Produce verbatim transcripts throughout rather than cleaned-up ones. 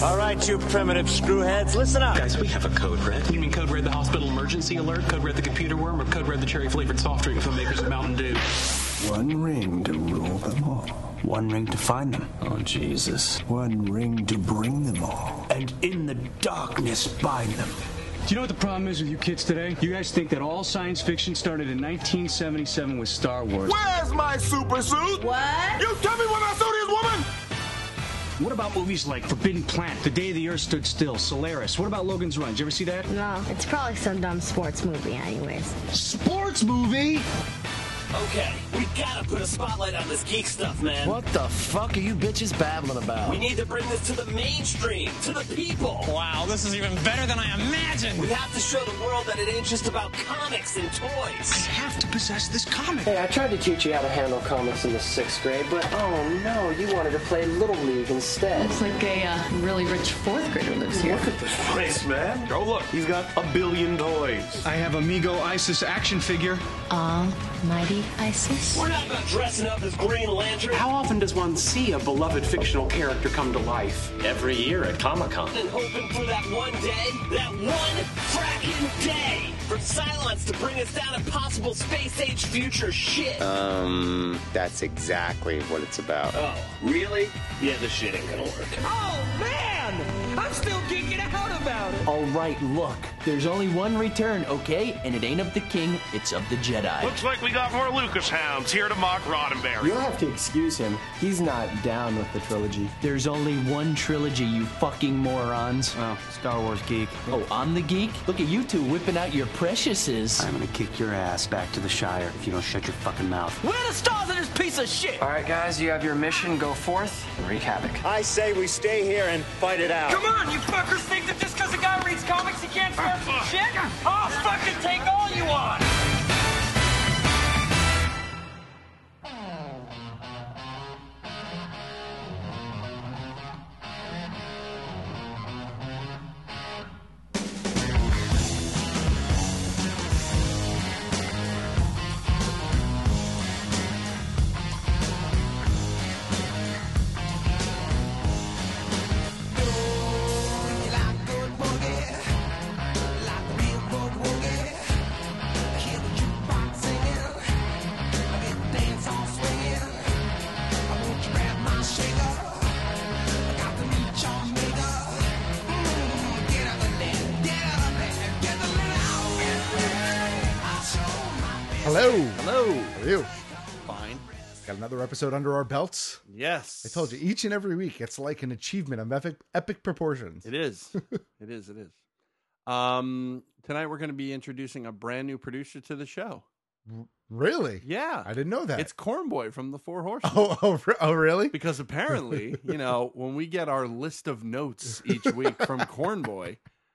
All right, you primitive screwheads, listen up. Guys, we have a code red. You mean code red the hospital emergency alert, code red the computer worm, or code red the cherry-flavored soft drink from makers of Mountain Dew? One ring to rule them all. One ring to find them. Oh, Jesus. One ring to bring them all. And in the darkness bind them. Do you know what the problem is with you kids today? You guys think that all science fiction started in nineteen seventy-seven with Star Wars. Where's my super suit? What? You tell me when I saw this woman! What about movies like Forbidden Planet, The Day the Earth Stood Still, Solaris? What about Logan's Run? Did you ever see that? No, it's probably some dumb sports movie anyways. Sports movie? Okay, we gotta put a spotlight on this geek stuff, man. What the fuck are you bitches babbling about? We need to bring this to the mainstream, to the people. Wow, this is even better than I imagined. We have to show the world that it ain't just about comics and toys. I have to possess this comic. Hey, I tried to teach you how to handle comics in the sixth grade, but oh no, you wanted to play Little League instead. Looks like a uh, really rich fourth grader lives here. Look at this place, man. Oh, look, he's got a billion toys. I have Amigo Isis action figure. Almighty Isis. We're not about dressing up as Green Lantern. How often does one see a beloved fictional character come to life? Every year at Comic-Con. And hoping for that one day, that one fracking day, for Cylons to bring us down impossible space-age future shit. Um, that's exactly what it's about. Oh, really? Yeah, this shit ain't gonna work. Oh, man! I'm still geeking out about it. All right, look. There's only one return, okay? And it ain't of the king, it's of the Jedi. Looks like we got more Lucas hounds here to mock Roddenberry. You'll have to excuse him. He's not down with the trilogy. There's only one trilogy, you fucking morons. Oh, Star Wars geek. Oh, I'm the geek? Look at you two whipping out your preciouses. I'm gonna kick your ass back to the Shire if you don't shut your fucking mouth. Where are the stars in this piece of shit? All right, guys, you have your mission. Go forth and wreak havoc. I say we stay here and fight it out. Come on, you fuckers think that just because a guy reads comics he can't start some shit? I'll fucking take all you want! Hello. Hello. How are you? Fine. Got another episode under our belts. Yes. I told you, each and every week, it's like an achievement of epic, epic proportions. It is. It is. It is. Um, tonight we're going to be introducing a brand new producer to the show. Really? Yeah. I didn't know that. It's Cornboy from the Four Horsemen. Oh, oh, oh really? Because apparently, you know, when we get our list of notes each week from Cornboy,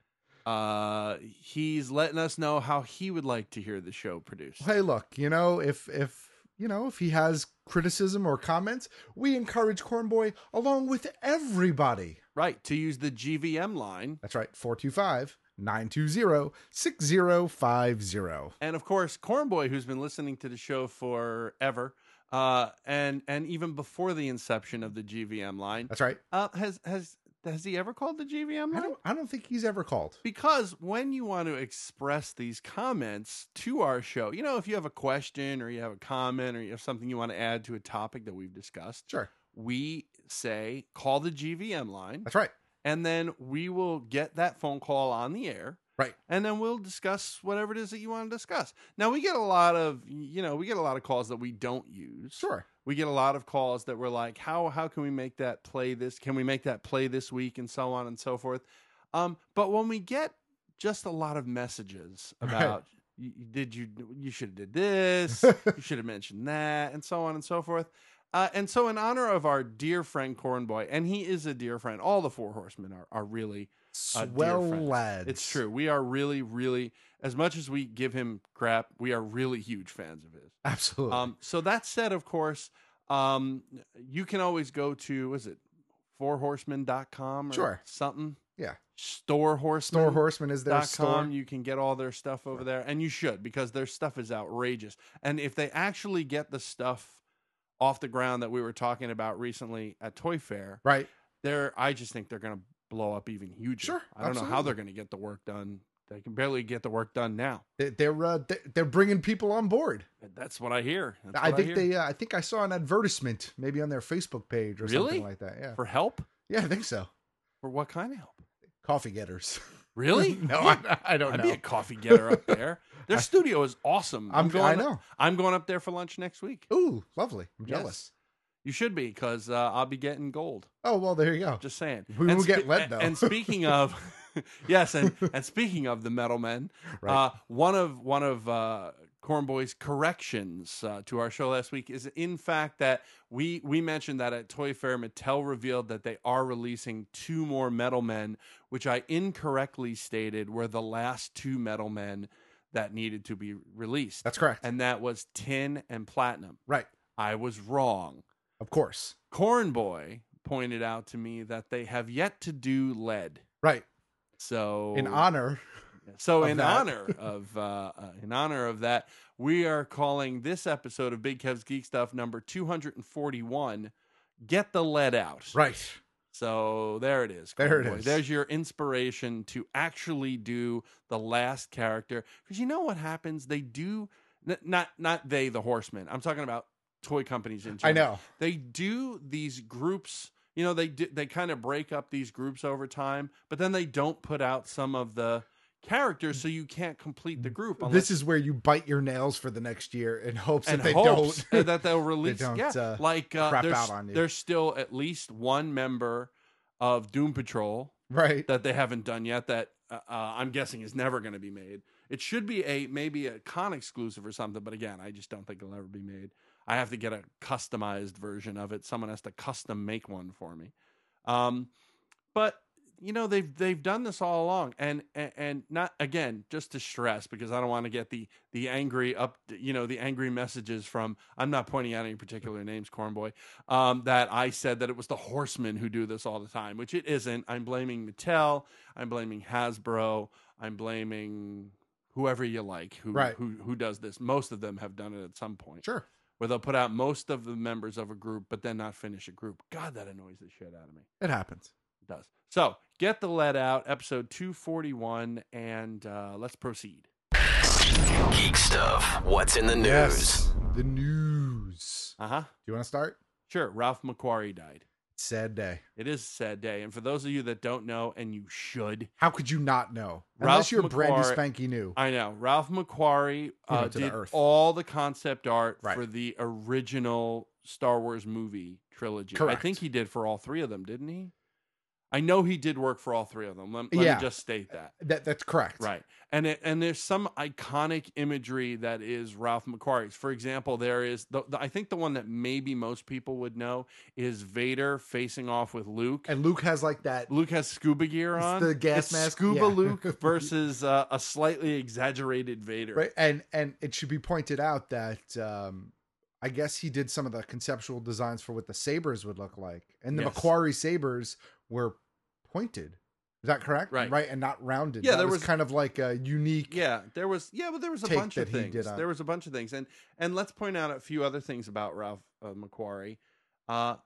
uh, he's letting us know how he would like to hear the show produced. Hey, look, you know, if, if, you know, if he has criticism or comments, we encourage Cornboy along with everybody. Right. To use the G V M line. That's right. four two five, nine two zero, six zero five zero. And of course, Cornboy, who's been listening to the show forever, uh, and, and even before the inception of the G V M line. That's right. Uh, has, has, Has he ever called the G V M line? I don't, I don't think he's ever called. Because when you want to express these comments to our show, you know, if you have a question or you have a comment or you have something you want to add to a topic that we've discussed, sure, we say call the G V M line. That's right. And then we will get that phone call on the air. Right. And then we'll discuss whatever it is that you want to discuss. Now, we get a lot of, you know, we get a lot of calls that we don't use. Sure. We get a lot of calls that we're like, how how can we make that play this? Can we make that play this week? And so on and so forth. Um, but when we get just a lot of messages about, right. did you, you should have did this, you should have mentioned that, and so on and so forth. Uh, and so in honor of our dear friend Cornboy, and he is a dear friend, all the Four Horsemen are, are really uh, swell lads. It's true. We are really, really, as much as we give him crap, we are really huge fans of his. Absolutely. Um, so that said, of course, um, you can always go to, is it four horsemen dot com or sure. something? Yeah. Store Horsemen. Store Horseman is their store. You can get all their stuff over there, and you should, because their stuff is outrageous. And if they actually get the stuff off the ground that we were talking about recently at Toy Fair, right? They're, I just think they're going to blow up even huger. Sure, I don't absolutely. know how they're going to get the work done. They can barely get the work done now. They- They're uh, they- they're bringing people on board. That's what I hear. That's I what think hear. they. Uh, I think I saw an advertisement maybe on their Facebook page or Really? something like that. Yeah. For help? Yeah, I think so. For what kind of help? Coffee getters. Really? No, I, I don't I'd know. be a coffee getter up there. Their studio is awesome. I'm- going I know. I'm going up there for lunch next week. Ooh, lovely. I'm Yes. jealous. You should be, because uh, I'll be getting gold. Oh, well, there you go. Just saying. We And will get spe- lead, though. And speaking of, yes, and, and speaking of the metal men, Right. uh, one of one of uh, Cornboy's corrections uh, to our show last week is, in fact, that we we mentioned that at Toy Fair, Mattel revealed that they are releasing two more Metal Men, which I incorrectly stated were the last two Metal Men that needed to be released. That's correct. And that was Tin and Platinum. Right. I was wrong. Of course. Cornboy pointed out to me that they have yet to do lead. Right. So In honor. So of in that. honor of uh, uh, in honor of that, we are calling this episode of Big Kev's Geek Stuff number two forty-one. Get the lead out. Right. So there it is. There it Cornboy. is. There's your inspiration to actually do the last character, because you know what happens? They do n- not not they the Horsemen. I'm talking about toy companies in I general. know. They do these groups. You know, they do, they kind of break up these groups over time, but then they don't put out some of the characters, so you can't complete the group. Unless, This is where you bite your nails for the next year in hopes and that they hopes don't that they'll release. they don't, yeah, uh, like uh, crap there's, out on you. there's still at least one member of Doom Patrol, right, that they haven't done yet. That uh, uh, I'm guessing is never going to be made. It should be a maybe a con exclusive or something, but again, I just don't think it'll ever be made. I have to get a customized version of it. Someone has to custom make one for me. Um, but you know, they've they've done this all along, and, and and not again, just to stress, because I don't want to get the the angry up, you know, the angry messages from. I'm not pointing out any particular names, Cornboy. Um, that I said that it was the Horsemen who do this all the time, which it isn't. I'm blaming Mattel. I'm blaming Hasbro. I'm blaming whoever you like who Right. who who does this. Most of them have done it at some point. Sure. Where they'll put out most of the members of a group, but then not finish a group. God, that annoys the shit out of me. It happens. It does. So, get the lead out, episode two forty-one, and uh, let's proceed. Geek stuff. What's in the news? Yes, the news. Uh huh. Do you want to start? Sure. Ralph McQuarrie died. Sad day. It is a sad day. And for those of you that don't know, and you should, How could you not know? Ralph Unless you're brandy McQuarrie- spanky new. I know. Ralph McQuarrie uh, went to the did earth. all the concept art Right. for the original Star Wars movie trilogy. I Correct. think he did for all three of them, didn't he? I know he did work for all three of them. Let, let Yeah. me just state that. That that's correct. Right. And it, and there's some iconic imagery that is Ralph McQuarrie's. For example, there is, the, the, I think the one that maybe most people would know is Vader facing off with Luke. And Luke has like that. Luke has scuba gear It's on. the gas It's mask. Scuba Yeah. Luke versus uh, a slightly exaggerated Vader. Right. And and it should be pointed out that um I guess he did some of the conceptual designs for what the sabers would look like. And the Yes. Macquarie sabers were pointed. Is that correct? Right. Right, and not rounded. Yeah, That there was, was- kind of like a unique. Yeah, there was yeah, but there was a take bunch of that he things. did on- There was a bunch of things, and and let's point out a few other things about Ralph uh, McQuarrie. Uh,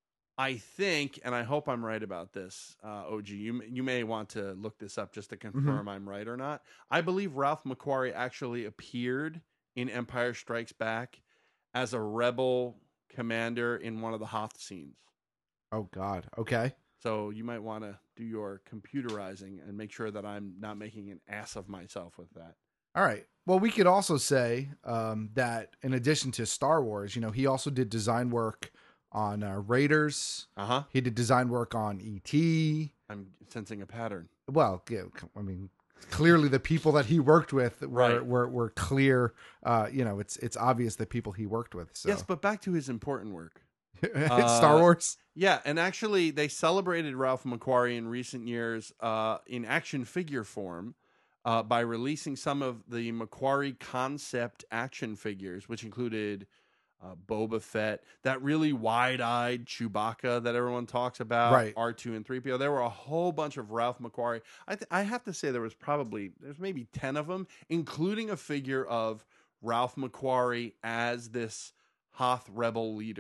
I think, and I hope I'm right about this, uh, O G. You you may want to look this up just to Mm-hmm. confirm I'm right or not. I believe Ralph McQuarrie actually appeared in Empire Strikes Back as a rebel commander in one of the Hoth scenes. Oh God. Okay. So you might want to do your computerizing and make sure that I'm not making an ass of myself with that. All right. Well, we could also say um, that in addition to Star Wars, you know, he also did design work on uh, Raiders. Uh huh. He did design work on E T. I'm sensing a pattern. Well, yeah, I mean, clearly the people that he worked with were Right. were, were clear. Uh, you know, it's it's obvious the people he worked with. So. Yes, but back to his important work. Star Uh, Wars. Yeah, and actually, they celebrated Ralph McQuarrie in recent years uh, in action figure form uh, by releasing some of the McQuarrie concept action figures, which included uh, Boba Fett, that really wide-eyed Chewbacca that everyone talks about, Right. R two and three P O. There were a whole bunch of Ralph McQuarrie. I, th- I have to say there was probably, there's maybe ten of them, including a figure of Ralph McQuarrie as this Hoth rebel leader.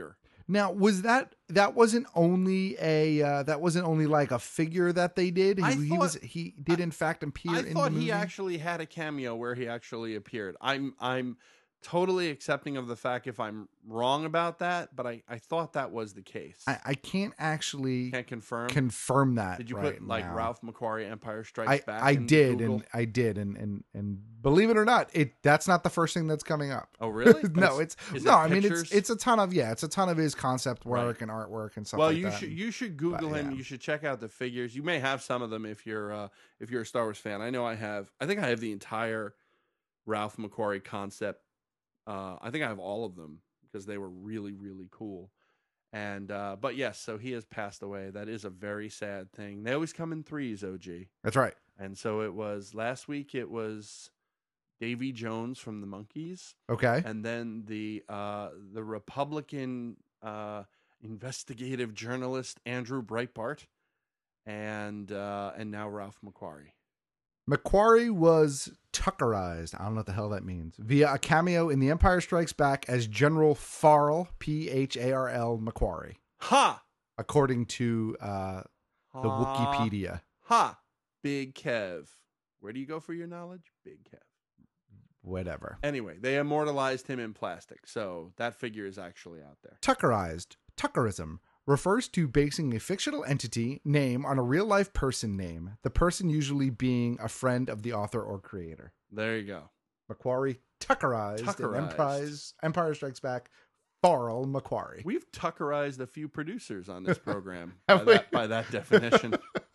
Now, was that that wasn't only a uh, that wasn't only like a figure that they did? He, I he thought- was he did in fact appear I in the thought movie. he actually had a cameo where he actually appeared. I'm I'm totally accepting of the fact if I'm wrong about that, but I, I thought that was the case. I, I can't actually Can't confirm. confirm that. Did you right put like now. Ralph McQuarrie Empire Strikes I, Back? I in did, Google? and I did, and, and and believe it or not, it that's not the first thing that's coming up. Oh, really? no, it's Is no. it I mean, it's pictures? it's a ton of yeah, it's a ton of his concept work Right. and artwork and stuff. Well, like you that. should you should Google But, him. yeah. You should check out the figures. You may have some of them if you're uh, if you're a Star Wars fan. I know I have. I think I have the entire Ralph McQuarrie concept. Uh, I think I have all of them because they were really really cool. And uh, but yes, so he has passed away. That is a very sad thing. They always come in threes, O G. That's right. And so it was last week. It was Davy Jones from the Monkees. Okay. And then the uh, the Republican uh, investigative journalist Andrew Breitbart, and uh, and now Ralph McQuarrie. McQuarrie was Tuckerized. I don't know what the hell that means. Via a cameo in The Empire Strikes Back as General Pharrell, P H A R L McQuarrie. Ha! According to uh, the Ha. Wikipedia. Ha! Big Kev. Where do you go for your knowledge? Big Kev. Whatever. Anyway, they immortalized him in plastic, so that figure is actually out there. Tuckerized, Tuckerism, refers to basing a fictional entity name on a real-life person name, the person usually being a friend of the author or creator. There you go. McQuarrie Tuckerized, Tuckerized. in Empire, Empire Strikes Back, Pharrell McQuarrie. We've Tuckerized a few producers on this program Have by, we? that, by that definition.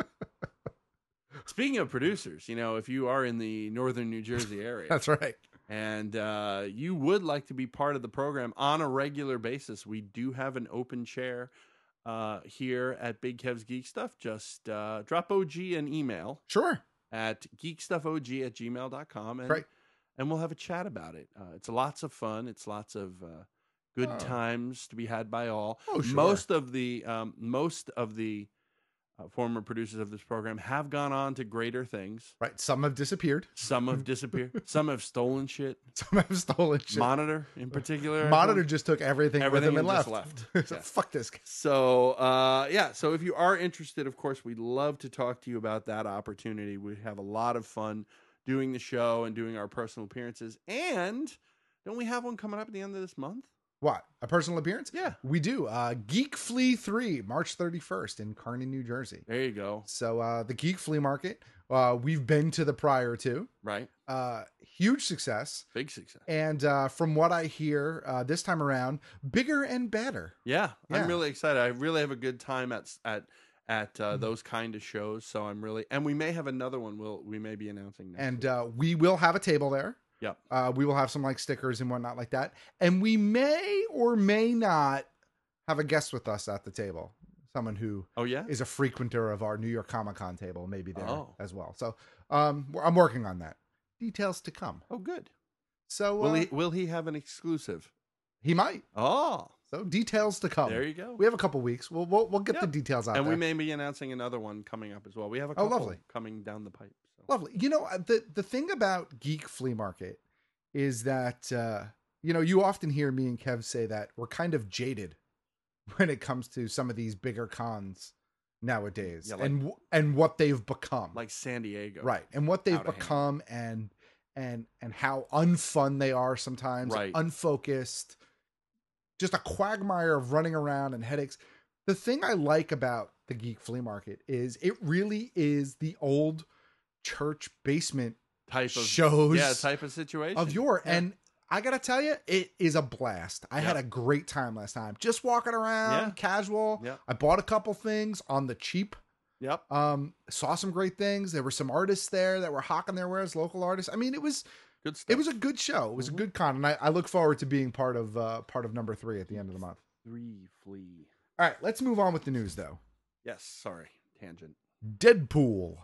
Speaking of producers, you know, if you are in the northern New Jersey area, That's right. and uh, you would like to be part of the program on a regular basis, we do have an open chair uh, here at Big Kev's Geek Stuff. Just uh, drop O G an email. Sure. At geekstuffog at gmail dot com. And, Right. and we'll have a chat about it. Uh, it's lots of fun. It's lots of uh, good Oh. times to be had by all. Oh, sure. Most of the um, most of the uh, former producers of this program have gone on to greater things. Right. Some have disappeared. Some have disappeared. Some have stolen shit. Some have stolen shit. Monitor, in particular. I Monitor think. just took everything, Everything with him and and left. just left. So Yeah. Fuck this guy. So, uh, yeah. So if you are interested, of course, we'd love to talk to you about that opportunity. We have a lot of fun doing the show and doing our personal appearances. And don't we have one coming up at the end of this month? What? A personal appearance? Yeah. We do. Uh, Geek Flea three, March thirty-first in Kearney, New Jersey. There you go. So uh, the Geek Flea Market, uh, we've been to the prior two. Right. Uh, huge success. Big success. And uh, from what I hear uh, this time around, bigger and better. Yeah, Yeah. I'm really excited. I really have a good time at at at uh, those kind of shows. So I'm really, and we may have another one. We'll we may be announcing next. And uh, we will have a table there. Yep. Uh, we will have some like stickers and whatnot like that. And we may or may not have a guest with us at the table. Someone who Oh yeah. is a frequenter of our New York Comic Con table, maybe there Oh. as well. So um, we're- I'm working on that. Details to come. Oh good. So Will uh, he will he have an exclusive? he might. Oh, So details to come. there you go. We have a couple weeks. We'll we'll, we'll get the Yep. details out and there. we may be announcing another one coming up as well. We have a Oh, couple lovely. coming down the pipe. So. Lovely. You know, uh, the the thing about Geek Flea Market is that uh, you know, you often hear me and Kev say that we're kind of jaded when it comes to some of these bigger cons nowadays, Yeah, like- and w- and what they've become. Like San Diego, Right. And what they've Out of hand. become and and and how unfun they are sometimes, Right. unfocused, just a quagmire of running around and headaches. The thing I like about the Geek Flea Market is it really is the old church basement Type of shows yeah, type of situation of yore. Yeah. And I gotta tell you, it is a blast. I had Yeah. a great time last time. Just walking around, Yeah. casual. Yeah. I bought a couple things on the cheap. Yep. Um, saw some great things. There were some artists there that were hawking their wares, local artists. I mean, it was Good stuff. it was a good show. It was Mm-hmm. a good con, and I, I look forward to being part of uh, part of number three at the end of the month. Three flea. All right, let's move on with the news though. Yes. Sorry. Tangent. Deadpool.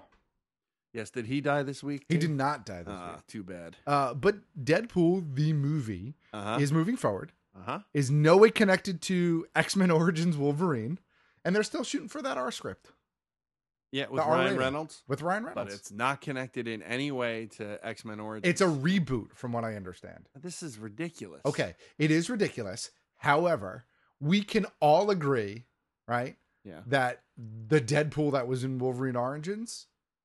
Yes. Did he die this week? He too? did not die this Ah, week. too bad. Uh, but Deadpool the movie Uh-huh. is moving forward. Uh huh. Is no way connected to X-Men Origins Wolverine, and they're still shooting for that R script Yeah, with The R Ryan rating. Reynolds. with Ryan But Reynolds. it's not connected in any way to X Men Origins. It's a reboot, from what I understand. This is ridiculous. Okay, it is ridiculous. However, we can all agree, right? Yeah. That the Deadpool that was in Wolverine Origins,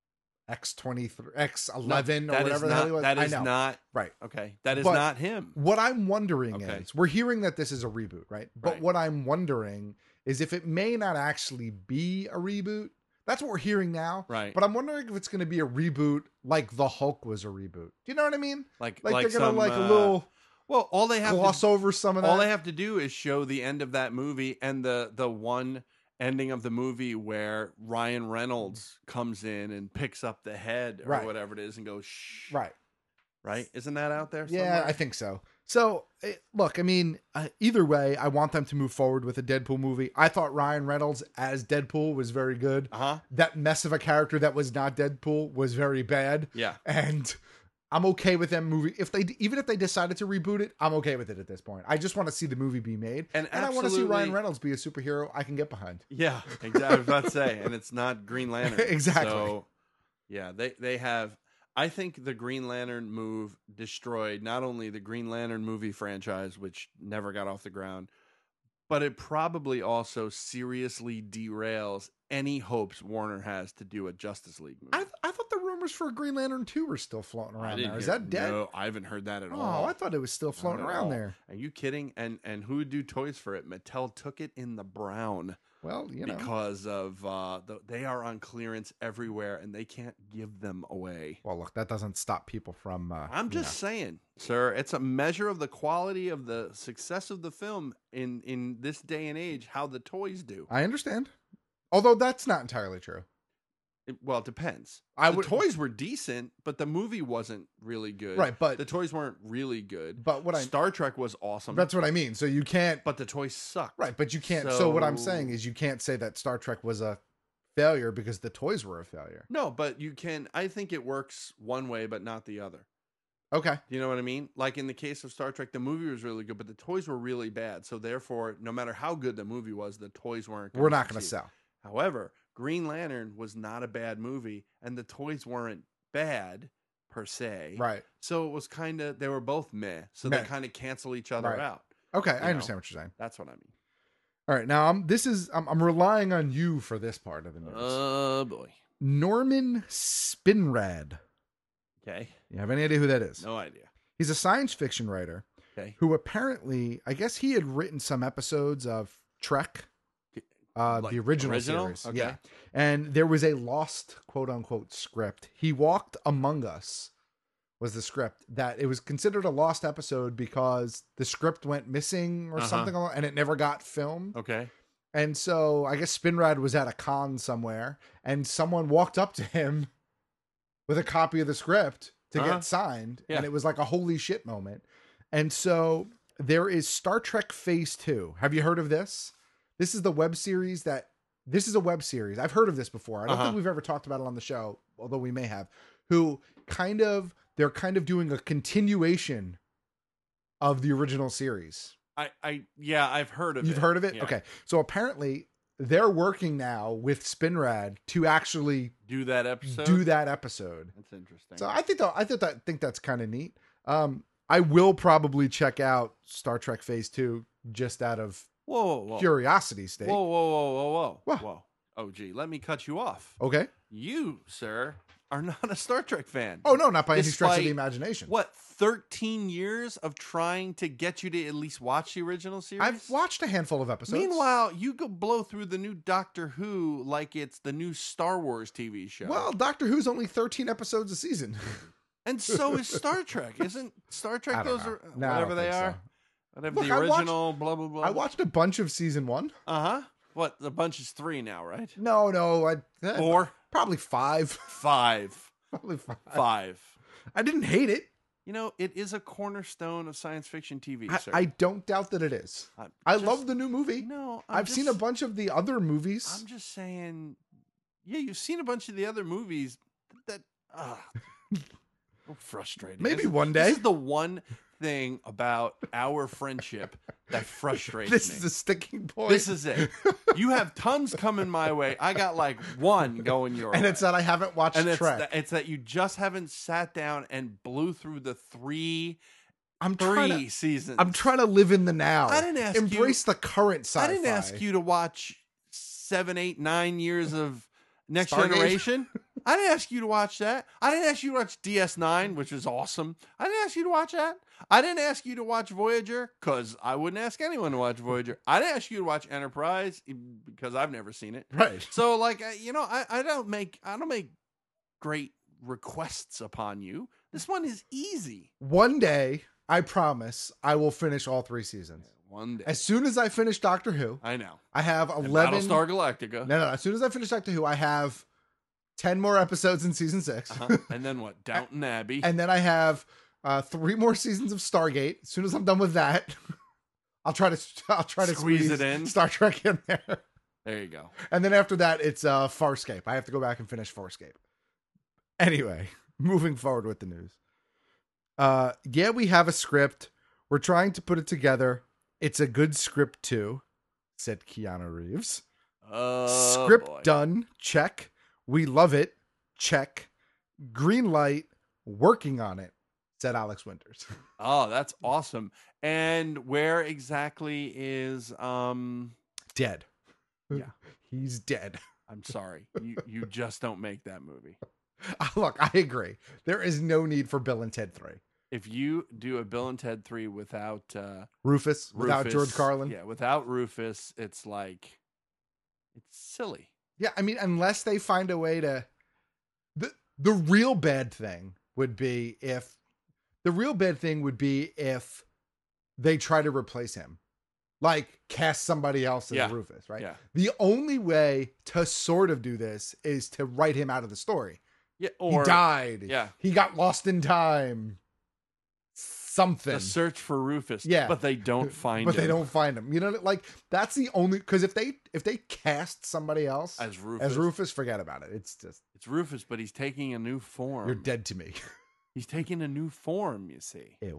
X twenty-three, X eleven, No, or that whatever is the hell not- he was. that I is know. not- right. Okay, that is But not him. What I'm wondering Okay. is, we're hearing that this is a reboot, right? But Right. what I'm wondering is if it may not actually be a reboot. That's what we're hearing now. Right. But I'm wondering if it's going to be a reboot like The Hulk was a reboot. Do you know what I mean? Like, Like, like they're going some, to like uh, a little Well, all they have gloss to, over some of that. all they have to do is show the end of that movie and the the one ending of the movie where Ryan Reynolds comes in and picks up the head or Right. whatever it is and goes shh. Right. Right? Isn't that out there Yeah, somewhere? I think so. So, eh, look, I mean, uh, either way, I want them to move forward with a Deadpool movie. I thought Ryan Reynolds as Deadpool was very good. Uh-huh. That mess of a character that was not Deadpool was very bad. Yeah. And I'm okay with them moving. If they, even if they decided to reboot it, I'm okay with it at this point. I just want to see the movie be made. And I want to see absolutely- Ryan Reynolds be a superhero I can get behind. Yeah, exactly. I was about to say, and it's not Green Lantern. Exactly. So, yeah, they they have. I think the Green Lantern move destroyed not only the Green Lantern movie franchise, which never got off the ground, but it probably also seriously derails any hopes Warner has to do a Justice League movie. I, I thought the rumors for Green Lantern two were still floating I around didn't there. Is hear- that dead? No, I haven't heard that at Oh, all. I thought it was still Not floating at around all. there. Are you kidding? And and who would do toys for it? Mattel took it in the brown. Well, you know. because of uh, the, they are on clearance everywhere and they can't give them away. Well, look, that doesn't stop people from. Uh, I'm you just know. saying, sir, it's a measure of the quality of the success of the film in in this day and age. How the toys do. I understand. Although that's not entirely true. It, well, it depends. I the would- toys were decent, but the movie wasn't really good. Right, but- the toys weren't really good. But what I Star Trek was awesome. That's what I mean. So you can't. But the toys sucked. Right, but you can't. So, what I'm saying is you can't say that Star Trek was a failure because the toys were a failure. No, but you can. I think it works one way, but not the other. Okay. You know what I mean? Like in the case of Star Trek, the movie was really good, but the toys were really bad. So therefore, no matter how good the movie was, the toys weren't. We're not going to succeed. sell. However, Green Lantern was not a bad movie, and the toys weren't bad per se. Right. So it was kind of they were both meh. So Meh. they kind of cancel each other Right. out. Okay, you I understand what you're saying. That's what I mean. All right, now I'm, this is I'm, I'm relying on you for this part of the news. Oh boy. Norman Spinrad. Okay. You have any idea who that is? No idea. He's a science fiction writer. Okay. Who apparently, I guess he had written some episodes of Trek, uh, Like the original, original? series. Okay. Yeah. And there was a lost quote unquote script. He Walked Among Us was the script that it was considered a lost episode because the script went missing or Uh-huh. something along, and it never got filmed. Okay. And so I guess Spinrad was at a con somewhere and someone walked up to him with a copy of the script to Uh-huh. get signed. Yeah. And it was like a holy shit moment. And so there is Star Trek Phase two. Have you heard of this? This is the web series that this is a web series. I've heard of this before. I don't Uh-huh. think we've ever talked about it on the show, although we may have, who kind of, they're kind of doing a continuation of the original series. I, I yeah, I've heard of it. You've heard of it? Yeah. Okay. So apparently they're working now with Spinrad to actually Do that episode. do that episode. That's interesting. So I think that, I think that think that's kind of neat. Um, I will probably check out Star Trek Phase Two just out of whoa, whoa, whoa. curiosity sake. Whoa, whoa, whoa, whoa, whoa, What? whoa. Oh, gee, let me cut you off. Okay. You, sir, are not a Star Trek fan. Oh no, not by any stretch of the Despite, imagination. What, thirteen years of trying to get you to at least watch the original series? I've watched a handful of episodes. Meanwhile, you go blow through the new Doctor Who like it's the new Star Wars T V show. Well, Doctor Who's only thirteen episodes a season. and so is Star Trek. Isn't Star I Trek don't those know. are No, I whatever don't they think so. are? Whatever Look, the I watched- original blah blah blah. I watched a bunch of season one. Uh-huh. What? The bunch is three now, right? No, no, I eh, Four? probably five. Five. Probably five. Five. I didn't hate it. You know, it is a cornerstone of science fiction T V, I, sir. I don't doubt that it is. I'm I just- love the new movie. No, I'm I've seen a just- bunch of the other movies. I'm just saying, yeah, you've seen a bunch of the other movies that, ah, so frustrating. Maybe This- one day. This is the one thing about our friendship that frustrates This me. is the sticking point. This is it. You have tons coming my way. I got like one going your and way. it's that I haven't watched and it's Trek. that, it's that you just haven't sat down and blew through the three I'm three trying to, seasons. I'm trying to live in the now. I didn't ask Embrace you, the current sci-fi. I didn't ask you to watch seven, eight, nine years of Next Stargate? Generation. I didn't ask you to watch that. I didn't ask you to watch D S nine, which is awesome. I didn't ask you to watch that. I didn't ask you to watch Voyager because I wouldn't ask anyone to watch Voyager. I didn't ask you to watch Enterprise because I've never seen it. Right. So, like, you know, I, I don't make I don't make great requests upon you. This one is easy. One day, I promise, I will finish all three seasons. One day. As soon as I finish Doctor Who, I know. I have And eleven. Battlestar Galactica. No, no. As soon as I finish Doctor Who, I have ten more episodes in season six, Uh-huh. And then what? Downton Abbey. and then I have uh, three more seasons of Stargate. As soon as I'm done with that, I'll try to I'll try to Squeeze squeeze, it in. Star Trek in there. There you go. And then after that, it's uh, Farscape. I have to go back and finish Farscape. Anyway, moving forward with the news. Uh, yeah, we have a script. We're trying to put it together. It's a good script too, said Keanu Reeves. Oh, Script boy. done. Check. We love it. Check. Green light. Working on it, said Alex Winters. Oh, that's awesome. And where exactly is um Dead. Yeah. He's dead. I'm sorry. You you just don't make that movie. Look, I agree. There is no need for Bill and Ted three. If you do a Bill and Ted three without uh Rufus, without Rufus, George Carlin. Yeah, without Rufus, it's like it's silly. Yeah, I mean, unless they find a way to the the real bad thing would be if the real bad thing would be if they try to replace him. Like cast somebody else as Yeah. Rufus, right? Yeah. The only way to sort of do this is to write him out of the story. Yeah, or he died. Yeah. He got lost in time. Something. The search for Rufus. Yeah. But they don't find but him. they don't find him. You know, like that's the only because if they if they cast somebody else As Rufus. as Rufus, forget about it. It's just It's Rufus, but he's taking a new form. you're dead to me. He's taking a new form, you see. Ew.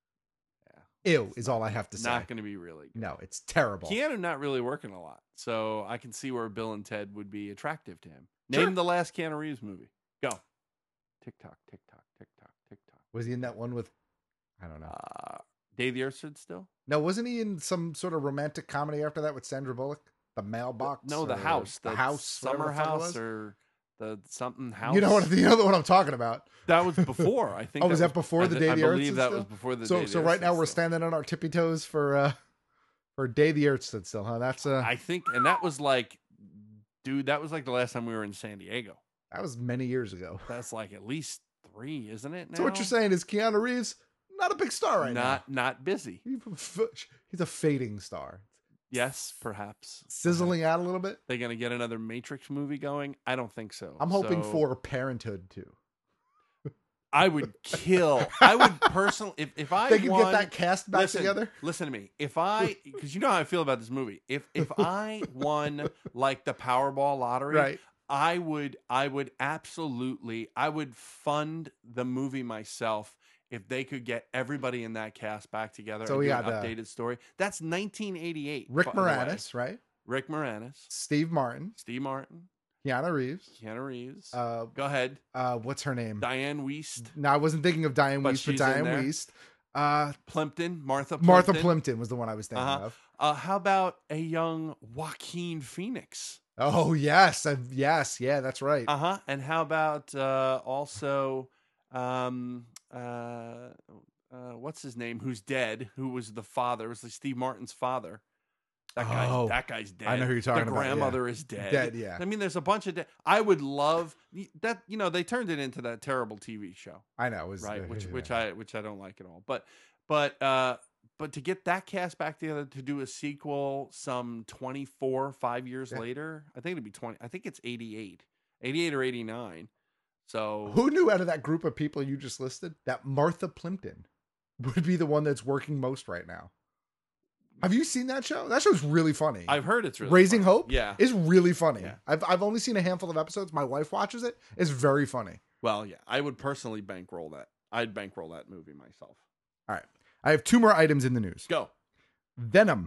Yeah. Ew is all I have to say. Not going to be really good. No, it's terrible. Keanu not really working a lot, so I can see where Bill and Ted would be attractive to him. Sure. Name the last Keanu Reeves movie. Go. Tick tock, tick tock, tick tock, tick tock. Was he in that one with? I don't know. Uh, Day the Earth Stood Still? No, wasn't he in some sort of romantic comedy after that with Sandra Bullock? The Mailbox? No, The or House. The, House. Summer whatever the fuck it House was? or the something house. You know what? You know what I'm talking about. That was before. I think. Oh, was that before I the th- Day I the Earth believe Stood that Still? was before the So, Day so the right Earth now Stood we're Still. standing on our tippy toes for uh for Day the Earth Stood Still, huh? That's uh I think, and that was like, dude, that was like the last time we were in San Diego. that was many years ago. That's like at least three, isn't it? Now? So what you're saying is Keanu Reeves not a big star right not not busy. now. He's a fading star, Yes, perhaps sizzling out a little bit. They're gonna get another Matrix movie going. I don't think so. I'm hoping So, for Parenthood too. I would kill. I would personally if if I They can won, get that cast back listen, together. Listen to me. If I because you know how I feel about this movie. If if I won like the Powerball lottery, Right. I would I would absolutely I would fund the movie myself if they could get everybody in that cast back together So and we do got, an uh, updated story. That's nineteen eighty-eight. Rick by the way. Moranis, right? Rick Moranis, Steve Martin, Steve Martin, Keanu Reeves. Keanu Reeves. Uh, Go ahead. uh, what's her name? Diane Wiest, No, I wasn't thinking of Diane But Wiest, but she's in Diane there. Wiest. Uh, Plimpton, Martha Plimpton. Martha Plimpton was the one I was thinking Uh-huh. of. Uh, how about a young Joaquin Phoenix? Oh yes, uh, yes, yeah, that's right. Uh huh. And how about uh, also, um, uh, uh, what's his name? Who's dead? Who was the father? It was like Steve Martin's father. That guy's Oh, that guy's dead. I know who you're talking the about, yeah. grandmother is dead. Dead, yeah. I mean, there's a bunch of dead. I would love that. You know, they turned it into that terrible T V show, I know, it was right? uh, Which yeah. which I which I don't like at all. But but uh, but to get that cast back together to do a sequel some twenty-four, five years Yeah. later, I think it'd be twenty. I think it's eighty-eight, eighty-eight or eighty-nine. So Who knew out of that group of people you just listed that Martha Plimpton would be the one that's working most right now? Have you seen that show? That show's really funny. I've heard it's really Raising funny. Hope. Yeah. is really funny. Yeah. I've I've only seen a handful of episodes. My wife watches it. It's very funny. Well, yeah, I would personally bankroll that. I'd bankroll that movie myself. All right, I have two more items in the news. Go. Venom,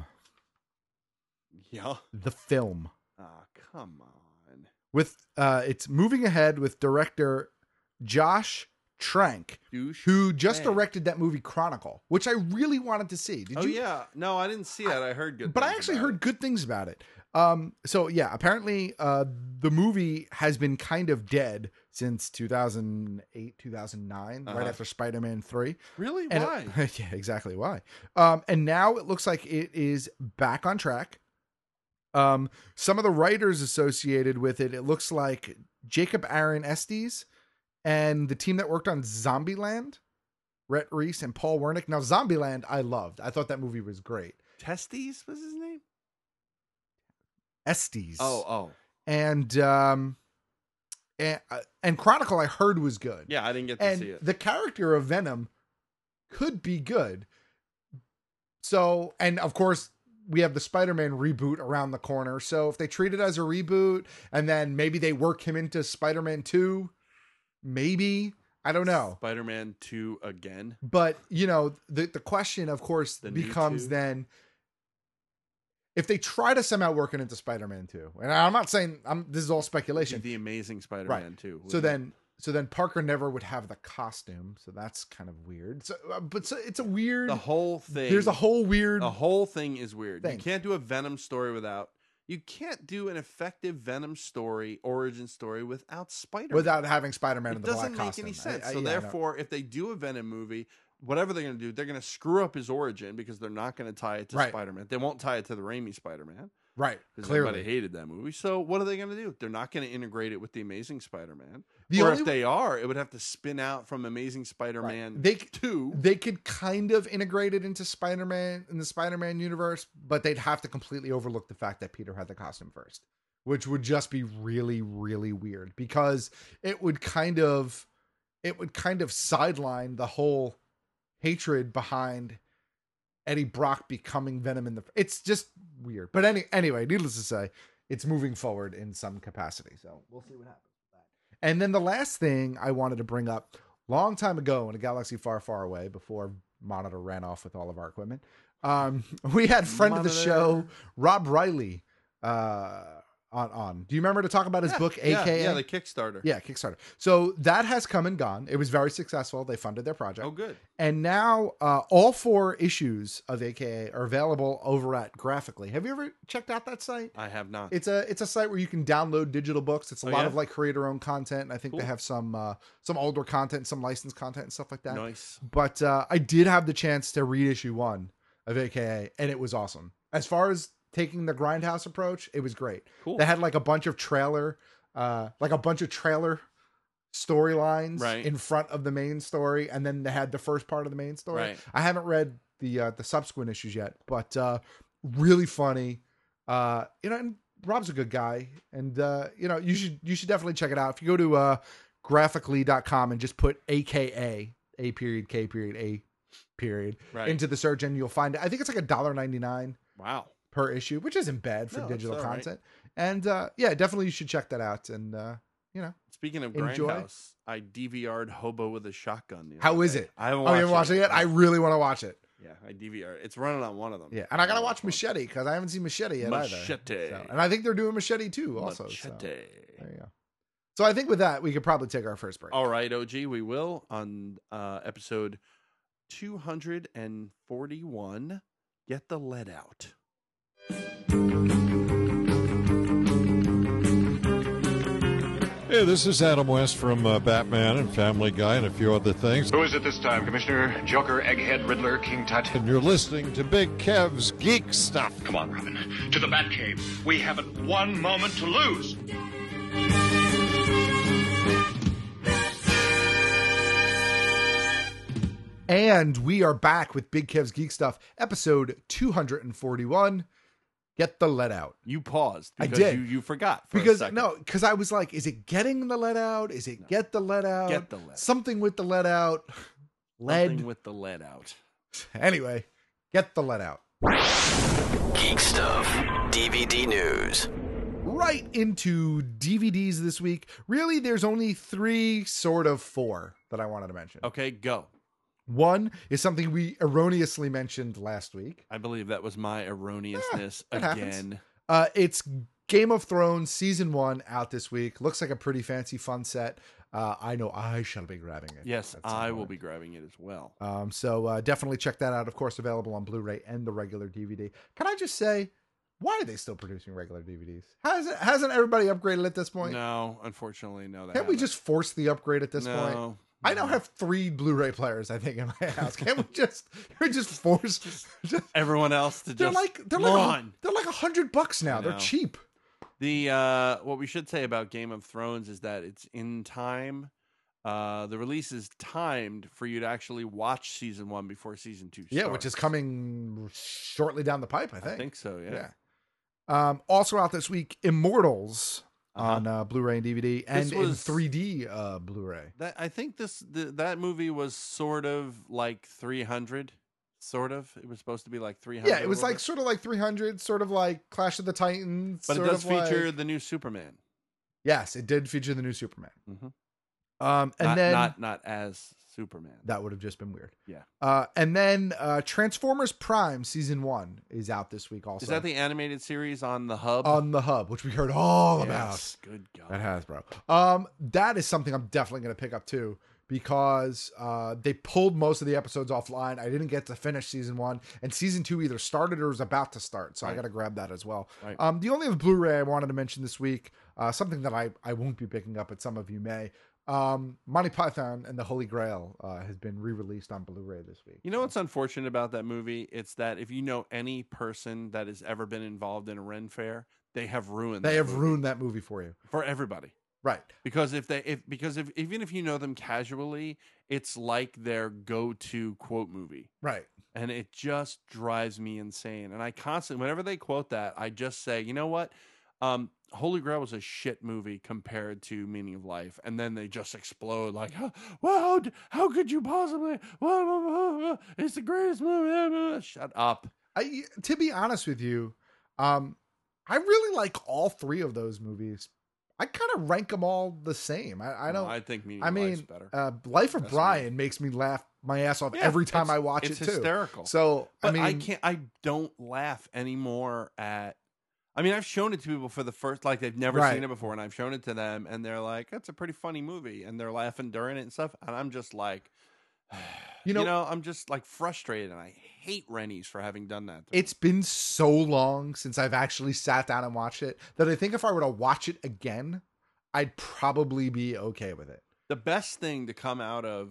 Yeah. the film, Ah, come on. with uh, it's moving ahead with director Josh Trank, Douche who just Trank. directed that movie Chronicle, which I really wanted to see. Did oh you? yeah, no, I didn't see it. I heard good, But I things actually about heard it. good things about it. Um, so yeah, apparently uh, the movie has been kind of dead since two thousand eight, two thousand nine, Uh-huh. right after Spider-Man three. Really? And Why? It, yeah, exactly why. Um, and now it looks like it is back on track. Um, some of the writers associated with it, it looks like Jacob Aaron Estes and the team that worked on Zombieland, Rhett Reese and Paul Wernick. Now, Zombieland, I loved. I thought that movie was great. Testes was his name? Estes. Oh, oh. And um, and, uh, and Chronicle, I heard was good. Yeah, I didn't get to and see it. the character of Venom could be good. So, and of course, we have the Spider-Man reboot around the corner. So if they treat it as a reboot and then maybe they work him into Spider-Man two, maybe, I don't know. Spider-Man two again. But, you know, the, the question, of course, The new becomes two? then, if they try to somehow work it into Spider-Man two, and I'm not saying I'm this is all speculation. The Amazing Spider-Man Right. two. So then, so then Parker never would have the costume. So that's kind of weird. So, uh, but so it's a weird. the whole thing. There's a whole weird. The whole thing is weird. thing. You can't do a Venom story without. You can't do an effective Venom story, origin story, without Spider-Man. without having Spider-Man in It the doesn't black make costume. any I- sense. I- so yeah, I know. therefore, if they do a Venom movie, whatever they're going to do, they're going to screw up his origin because they're not going to tie it to Right. Spider-Man. They won't tie it to the Raimi Spider-Man. Right, Because clearly. everybody hated that movie. So what are they going to do? They're not going to integrate it with the Amazing Spider-Man. The or only- if they are, it would have to spin out from Amazing Spider-Man They two. They could kind of integrate it into Spider-Man in the Spider-Man universe, but they'd have to completely overlook the fact that Peter had the costume first, which would just be really, really weird because it would kind of, it would kind of sideline the whole hatred behind Eddie Brock becoming Venom in the. It's just weird. But any anyway, needless to say, it's moving forward in some capacity. So we'll see what happens with that. And then the last thing I wanted to bring up, long time ago in a galaxy far, far away, before Monitor ran off with all of our equipment, um, we had friend of the Monitor. show, Rob Riley, uh, on on. Do you remember to talk about his Yeah, book, yeah, A K A? yeah, the Kickstarter. Yeah, Kickstarter. So that has come and gone. It was very successful. They funded their project. Oh, good. And now uh, all four issues of A K A are available over at Graphically. Have you ever checked out that site? I have not. It's a it's a site where you can download digital books. It's a Oh, lot yeah? of like creator owned content. And I think Cool. they have some uh, some older content, some licensed content and stuff like that. Nice. But uh, I did have the chance to read issue one of A K A, and it was awesome. As far as taking the Grindhouse approach, it was great. Cool. They had like a bunch of trailer, uh, like a bunch of trailer storylines Right. in front of the main story, and then they had the first part of the main story. Right. I haven't read the uh, the subsequent issues yet, but uh, really funny. Uh, you know, and Rob's a good guy, and uh, you know, you should you should definitely check it out. If you go to uh, graphically dot com and just put A K A, A period, K period, A period Right. into the search, and you'll find it. I think it's like a dollar ninety nine Wow. per issue, which isn't bad for No, that's digital all right. content. And uh, yeah, definitely you should check that out. And uh, you know, Speaking of Enjoy. Grindhouse, I D V R'd Hobo with a Shotgun. The how other is day. it? I haven't oh, watched, you haven't watched it yet? I really want to watch it. Yeah, I D V R. It's running on one of them. Yeah, and I gotta watch Machete because I haven't seen Machete yet Machete. either. So, and I think they're doing Machete too, also. Machete. So, there you go. So I think with that, we could probably take our first break. All right, O G, we will on uh, episode two hundred forty-one. Get the lead out. Hey, this is Adam West from uh, Batman and Family Guy and a few other things. Who is it this time, Commissioner? Joker, Egghead, Riddler, King Tut? And you're listening to Big Kev's Geek Stuff. Come on, Robin. To the Batcave. We haven't one moment to lose. And we are back with Big Kev's Geek Stuff, episode two hundred forty-one. Get the lead out. You paused. I Because did. You, you forgot. For a Because second. no, because I was like, is it getting the lead out? Is it get the lead out? Get the lead out. Something with the lead out. Lead. Something with the lead out. Anyway, get the lead out. Geek Stuff D V D News. Right into D V Ds this week. Really, there's only three, sort of four, that I wanted to mention. Okay, go. One is something we erroneously mentioned last week. I believe that was my erroneousness It happens. again. Uh, it's Game of Thrones season one out this week. Looks like a pretty fancy, fun set. Uh, I know I shall be grabbing it. Yes, at some I will point. be grabbing it as well. Um, so uh, definitely check that out. Of course, available on Blu-ray and the regular D V D. Can I just say, why are they still producing regular D V Ds? Hasn't hasn't everybody upgraded at this point? No, unfortunately, no. They Can't we haven't. just force the upgrade at this No, point? I now have three Blu-ray players, I think, in my house. Can't we just can we just force just, everyone else to they're just like they're come like on. they're like a hundred bucks now. I They're know. cheap. The uh, what we should say about Game of Thrones is that it's in time. Uh, the release is timed for you to actually watch season one before season two starts. Yeah, which is coming shortly down the pipe, I think. I think so. Yeah. Yeah. Um, also out this week, Immortals Uh-huh. on uh, Blu-ray and D V D, and This in was- three D uh, Blu-ray. That I think this the, that movie was sort of like three hundred. Sort of. It was supposed to be like three hundred. Yeah, it was a little like bit. sort of like three hundred, sort of like Clash of the Titans. But it sort does of like- feature the new Superman. Yes, it did feature the new Superman. Mhm. Um, and not, then not not as Superman. that would have just been weird. Yeah. Uh, and then uh, Transformers Prime season one is out this week. Also, Is that the animated series on the Hub? on the Hub, which we heard all Yes, about? Good God. That has, bro. Um, that is something I'm definitely going to pick up too, because uh, they pulled most of the episodes offline. I didn't get to finish season one, and season two either started or was about to start, so I Right. got to grab that as well. Right. Um, the only other Blu-ray I wanted to mention this week, uh, something that I I won't be picking up, but some of you may. Um, Monty Python and the Holy Grail uh, has been re-released on Blu-ray this week. You know what's unfortunate about that movie? It's that if you know any person that has ever been involved in a Ren Fair, they have ruined. They that have movie ruined that movie for you, for everybody. right? Because if they, if because if even if you know them casually, it's like their go-to quote movie, Right. and it just drives me insane. And I constantly, whenever they quote that, I just say, you know what? Um, Holy Grail was a shit movie compared to Meaning of Life, and then they just explode like, "Huh, well, how, d- how could you possibly? Well, well, well, well, it's the greatest movie ever." Shut up. I, to be honest with you, um, I really like all three of those movies. I kind of rank them all the same. I, I No, don't. I think Meaning I of Life's mean, better. uh, Life of Best Brian makes me laugh my ass off Yeah, every time it's- I watch it's it too. hysterical. So But I mean, I can't. I don't laugh anymore at. I mean, I've shown it to people for the first, like they've never Right. seen it before, and I've shown it to them, and they're like, "That's a pretty funny movie," and they're laughing during it and stuff, and I'm just like, You know- I'm just like frustrated, and I hate Rennies for having done that. it's been so long since I've actually sat down and watched it that I think if I were to watch it again, I'd probably be okay with it. The best thing to come out of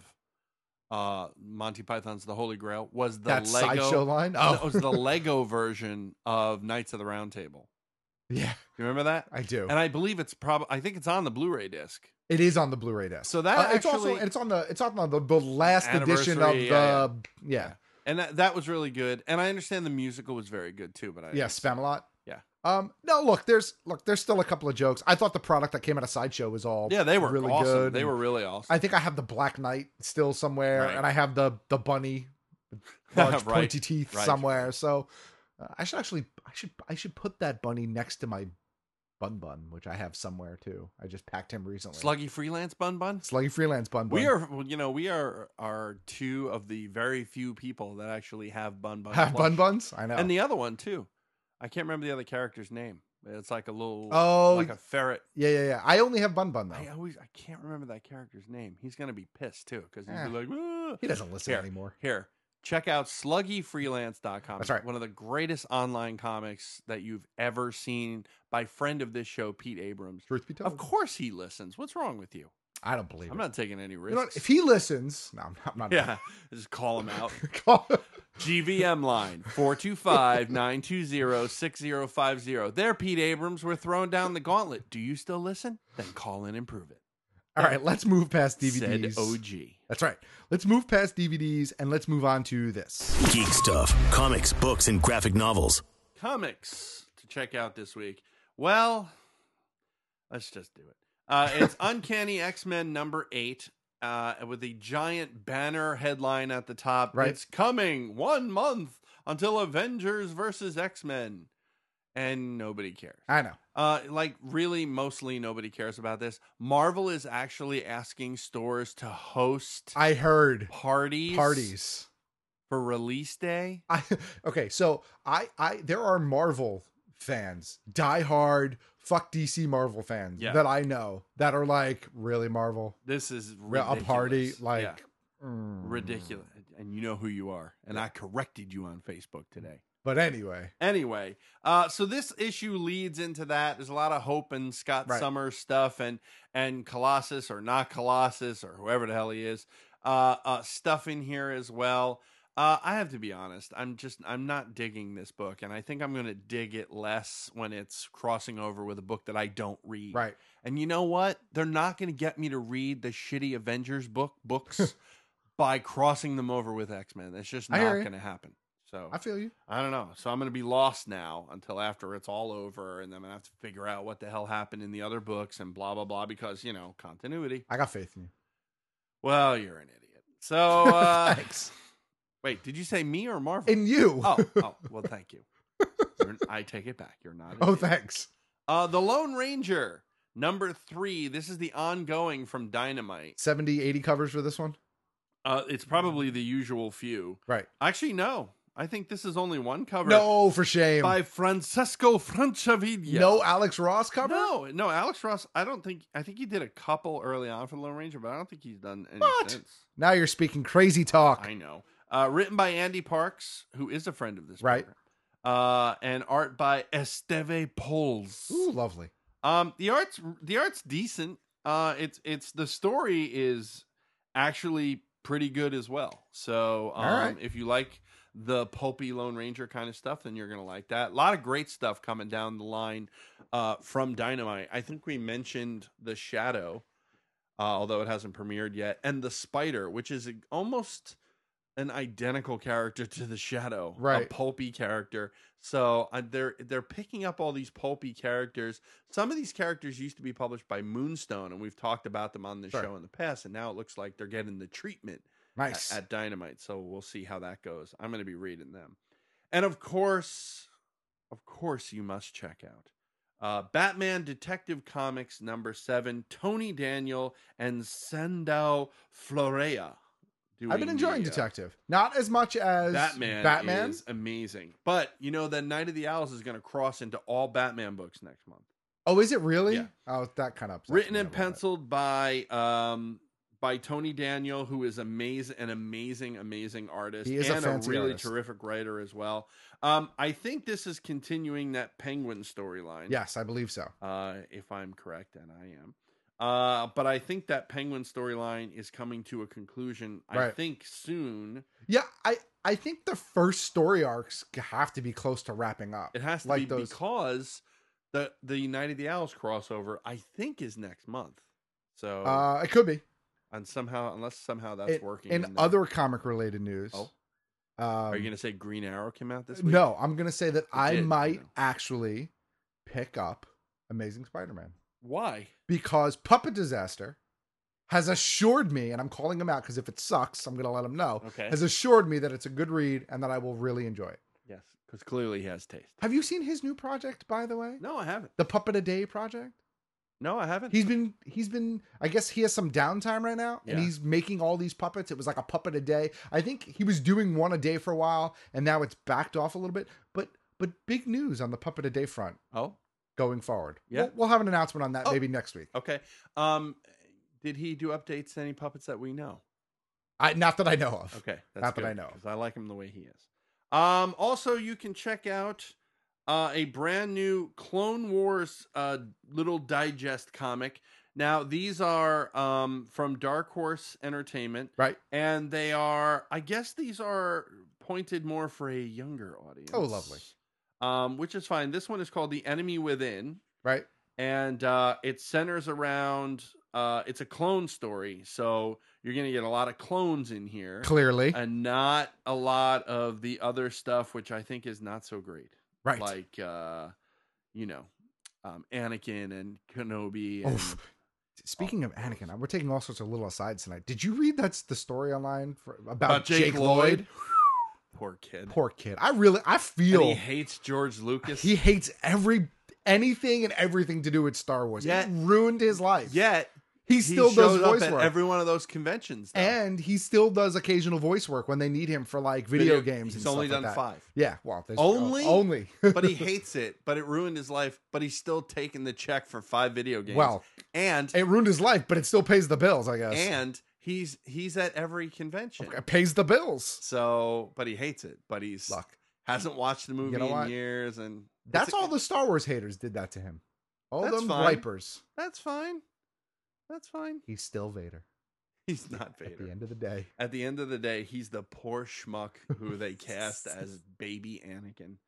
uh, Monty Python's The Holy Grail was the That Lego sideshow line? no, Oh. it was the Lego version of Knights of the Round Table. Yeah, You remember that? I do. And I believe it's probably. I think it's on the Blu-ray disc. It is on the Blu-ray disc. So that Uh, it's also actually- it's on the it's on the, the last edition of the Anniversary, yeah yeah, And that, that was really good. And I understand the musical was very good too. But I yeah Spamalot. Yeah. Um. No, look. There's look. There's still a couple of jokes. I thought the product that came out of Sideshow was all Yeah, they were really awesome. good. They and were really awesome. I think I have the Black Knight still somewhere, Right. and I have the the bunny, with large Right, pointy teeth right. somewhere. So uh, I should actually I should I should put that bunny next to my Bun Bun, which I have somewhere too. I just packed him recently. Sluggy Freelance Bun Bun. Sluggy Freelance Bun Bun. We are, well, you know, we are are two of the very few people that actually have Bun Bun. have plush. Bun Buns. I know. And the other one too. I can't remember the other character's name. It's like a little, Oh, like a ferret. yeah, yeah, yeah. I only have Bun Bun though. I always, I can't remember that character's name. He's gonna be pissed too because he's Eh. like, "Ah." He doesn't listen Here, anymore. Here, check out sluggy freelance dot com. That's right. One of the greatest online comics that you've ever seen by friend of this show, Pete Abrams. Truth be told, Of course he listens. What's wrong with you? I don't believe I'm it. not taking any You risks. know what? If he listens, no, I'm not. I'm not yeah, just call him out. Call- G V M line four two five, nine two zero, six zero five zero. There, Pete Abrams, we're throwing down the gauntlet. Do you still listen? Then call in and prove it. All right, let's move past D V Ds. Said O G. That's right. Let's move past D V Ds and let's move on to this. Geek stuff, comics, books, and graphic novels. Comics to check out this week. Well, let's just do it. Uh, it's Uncanny X-Men number eight. Uh, with the giant banner headline at the top. Right. It's coming one month until Avengers versus X-Men. And nobody cares. I know. Uh, like, really, mostly nobody cares about this. Marvel is actually asking stores to host I heard parties parties for release day. I okay, so I I there are Marvel fans, diehard fuck D C Marvel fans Yeah. that I know that are like, really, Marvel? This is Re- a party ridiculous. like Yeah. ridiculous, and you know who you are. And I corrected you on Facebook today. But anyway, Anyway, uh, so this issue leads into that. There's a lot of Hope and Scott Right. Summers stuff, and and Colossus or not Colossus or whoever the hell he is, uh, uh, stuff in here as well. Uh, I have to be honest. I'm just I'm not digging this book, and I think I'm going to dig it less when it's crossing over with a book that I don't read. Right. And you know what? They're not going to get me to read the shitty Avengers book books by crossing them over with X-Men. It's just I not hear you. going to happen. So I feel you. I don't know. So I'm going to be lost now until after it's all over, and then I'm going to have to figure out what the hell happened in the other books and blah, blah, blah, because, you know, continuity. I got faith in you. Well, you're an idiot. So, uh, Thanks. Wait, did you say me or Marvel? In you. Oh, oh well, thank you. You're, I take it back. You're not an Oh, idiot. thanks. Uh, The Lone Ranger, number three. This is the ongoing from Dynamite. seventy, eighty covers for this one? Uh, it's probably the usual few. Right. Actually, no. I think this is only one cover. No, for shame. By Francesco Franciavilla. No Alex Ross cover? No, no, Alex Ross. I don't think. I think he did a couple early on for the Lone Ranger, but I don't think he's done any What? since. Now you're speaking crazy talk. I know. Uh, written by Andy Parks, who is a friend of this Right. program. Uh, and art by Esteve Pols. Ooh, lovely. Um, the art's the art's decent. Uh, it's it's the story is actually pretty good as well. So, um, All right. if you like the pulpy Lone Ranger kind of stuff, then you're gonna like that. A lot of great stuff coming down the line uh, from Dynamite. I think we mentioned the Shadow, uh, although it hasn't premiered yet, and the Spider, which is almost an identical character to the Shadow, a Right. pulpy character. So uh, they're they're picking up all these pulpy characters. Some of these characters used to be published by Moonstone, and we've talked about them on the Sure. show in the past. And now it looks like they're getting the treatment Nice. at, at Dynamite. So we'll see how that goes. I'm going to be reading them, and of course, of course, you must check out uh, Batman Detective Comics number seven. Tony Daniel and Sandow Florea. I've been enjoying the, uh, Detective. Not as much as Batman, Batman. is amazing. But, you know, the Night of the Owls is going to cross into all Batman books next month. Oh, is it really? Yeah. Oh, that kind of upsets Written me a and little bit. penciled by um by Tony Daniel, who is amazing, an amazing, amazing artist. He is a and fancy really artist. terrific writer as well. Um, I think this is continuing that Penguin storyline. Yes, I believe so. Uh, if I'm correct, and I am. Uh, but I think that Penguin storyline is coming to a conclusion, I Right. think, soon. Yeah, I, I think the first story arcs have to be close to wrapping up. It has to like be those. because the the Night of the Owls crossover, I think, is next month. So Uh, it could be. and somehow, unless somehow that's In, working. in in there. other comic related news. Oh. um, Are you going to say Green Arrow came out this week? No, I'm going to say that I did, might you know. actually pick up Amazing Spider-Man Why? because Puppet Disaster has assured me, and I'm calling him out because if it sucks, I'm going to let him know. Okay. Has assured me that it's a good read and that I will really enjoy it. Yes, because clearly he has taste. Have you seen his new project, by the way? No, I haven't. The Puppet a Day project? No, I haven't. He's been, he's been, I guess he has some downtime right now and Yeah. he's making all these puppets. It was like a puppet a day. I think he was doing one a day for a while and now it's backed off a little bit, but, but big news on the Puppet a Day front Oh, going forward. Yeah. We'll, we'll have an announcement on that Oh. maybe next week. okay. Um, did he do updates to any puppets that we know? I, not that I know of. Okay, that's Not that good, I know. 'cause I like him the way he is. Um, also, you can check out uh, a brand new Clone Wars uh, little digest comic. Now, these are um, from Dark Horse Entertainment, Right. and they are, I guess, these are pointed more for a younger audience. Oh, lovely. Um, which is fine. This one is called The Enemy Within, Right. and uh, it centers around. Uh, it's a clone story, so you're going to get a lot of clones in here. Clearly. And not a lot of the other stuff, which I think is not so great. Right. Like, uh, you know, um, Anakin and Kenobi. And, Oof. Speaking of Anakin, we're taking all sorts of little asides tonight. Did you read that's the story online for, about, About Jake Jake, Lloyd? Lloyd? Poor kid. Poor kid. I really, I feel And he hates George Lucas. he hates every anything and everything to do with Star Wars. Yet- it ruined his life. Yet He still he does shows voice up at work. every one of those conventions, though. And he still does occasional voice work when they need him for like video, Video- games. he's and only stuff done like that. five. Yeah, well, there's Only, uh, only. but he hates it. But it ruined his life. But he's still taking the check for five video games. Well, and it ruined his life, but it still pays the bills, I guess. and he's he's at every convention. It pays the bills. So, but he hates it. But he's Look, hasn't watched the movie you know in what? years, and That's it's- all the Star Wars haters did that to him. All That's them fine. wipers. That's fine. That's fine. He's still Vader. He's not Vader. At the end of the day. At the end of the day, he's the poor schmuck who they cast as baby Anakin.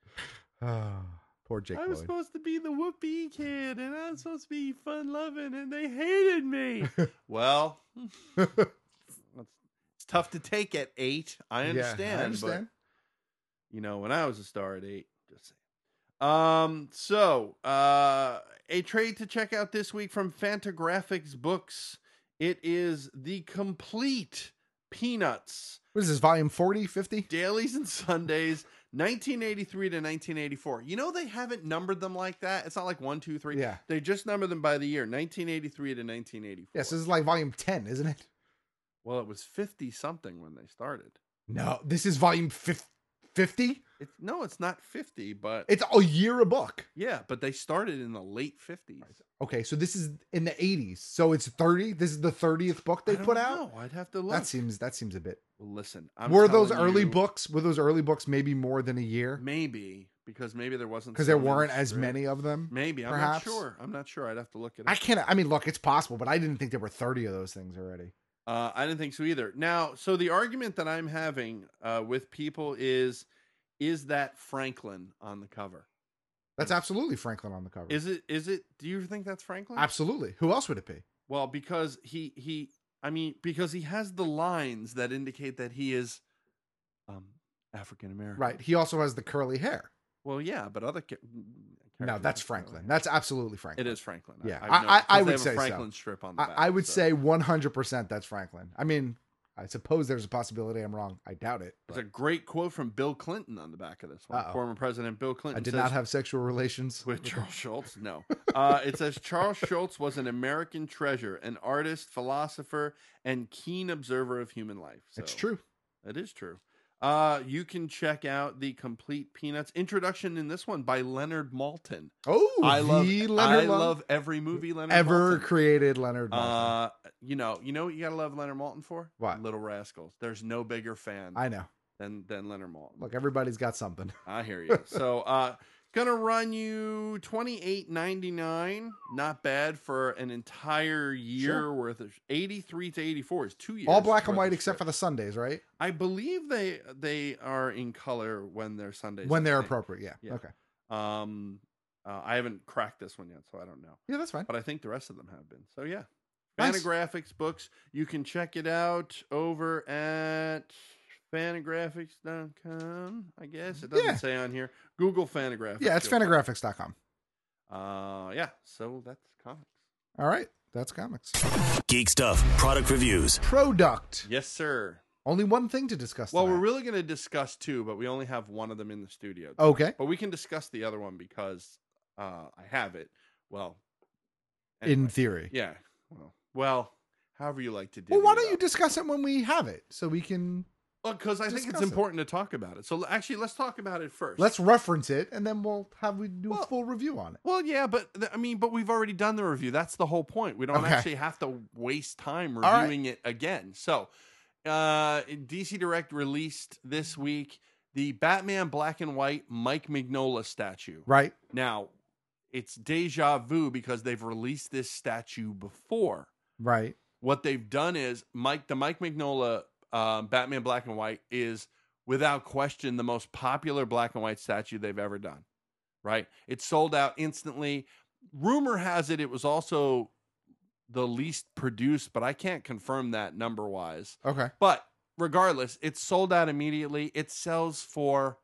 Poor Jake I was Lloyd. supposed to be the whoopee kid, and I was supposed to be fun loving, and they hated me. Well, it's, it's tough to take at eight. I Yeah, I understand. understand. But, you know, when I was a star at eight, just saying. Um, so uh, a trade to check out this week from Fantagraphics Books. It is the complete Peanuts. What is this, volume forty, fifty? Dailies and Sundays, nineteen eighty-three to nineteen eighty-four. You know, they haven't numbered them like that. It's not like one, two, three. Yeah. They just number them by the year, nineteen eighty-three to nineteen eighty-four. Yes, this is like volume ten, isn't it? Well, it was fifty something when they started. No, this is volume fifty? It's, no, it's not fifty, but It's a year a book. yeah, but they started in the late fifties. Okay, so this is in the eighties. So it's thirty. This is the thirtieth book they I don't put out? know. I'd have to look. That seems that seems a bit. Well, listen, I'm were those telling early you, books, were those early books maybe more than a year? Maybe, because maybe there wasn't Because so there many weren't as strips. many of them? Maybe, I'm perhaps? not sure. I'm not sure. I'd have to look it up. I can't I mean, look, it's possible, but I didn't think there were thirty of those things already. Uh, I didn't think so either. Now, so the argument that I'm having uh, with people is, is that Franklin on the cover? That's absolutely Franklin on the cover. Is it? Is it? Do you think that's Franklin? Absolutely. Who else would it be? Well, because he he, I mean, because he has the lines that indicate that he is, um, African American. Right. He also has the curly hair. Well, yeah, but other. Ca- No, characters that's have Franklin. curly hair. That's absolutely Franklin. It is Franklin. Yeah, I, I, I've known- I, I 'cause they would have say a Franklin so. strip on the I, back. I would so. say one hundred percent that's Franklin. I mean, I suppose there's a possibility I'm wrong. I doubt it. There's a great quote from Bill Clinton on the back of this one. Uh-oh. Former President Bill Clinton. I did says, not have sexual relations with Charles Schultz. No, uh, it says Charles Schultz was an American treasure, an artist, philosopher, and keen observer of human life. So, It's true. It is true. Uh, you can check out the complete Peanuts introduction in this one by Leonard Maltin. Oh, I love the Leonard I Mal- love every movie Leonard ever Maltin. created Leonard Maltin. Uh, you know, you know what you gotta love Leonard Maltin for? What? Little Rascals. There's no bigger fan. I know. Than than Leonard Maltin. Look, everybody's got something. I hear you. So, uh, gonna run you twenty-eight ninety-nine. Not bad for an entire year Sure. worth of eighty-three to eighty-four is two years. All black and worth white of except for strips. the Sundays, right? I believe they they are in color when they're Sundays. When I they're think. appropriate, yeah. Yeah. Okay. Um, uh, I haven't cracked this one yet, so I don't know. Yeah, that's fine. But I think the rest of them have been. So yeah, Nice. Fantagraphics Books. You can check it out over at fantagraphics dot com. I guess it doesn't Yeah. say on here. Google Fantagraphics. Yeah, it's you'll find it. fantagraphics dot com. Uh, yeah. So that's comics. All right. That's comics. Geek stuff, product reviews. Product. Yes, sir. Only one thing to discuss. Well, tonight. we're really going to discuss two, but we only have one of them in the studio. Okay. But we can discuss the other one because uh, I have it. Well, in theory. Yeah. Well, well, however you like to do. Well, why don't you discuss it when we have it so we can Well, because I think it's discuss it. important to talk about it. So actually, let's talk about it first. let's reference it and then we'll have we do a full review on it. Well, yeah, but th- I mean, but we've already done the review. That's the whole point. We don't Okay. actually have to waste time All right. reviewing it again. So, uh, D C Direct released this week the Batman Black and White Mike Mignola statue. Right. Now, it's deja vu because they've released this statue before. Right. What they've done is Mike, the Mike Mignola um, Batman Black and White is without question the most popular black and white statue they've ever done. Right? It sold out instantly. Rumor has it it was also the least produced, but I can't confirm that number wise. Okay. But regardless, it's sold out immediately. It sells for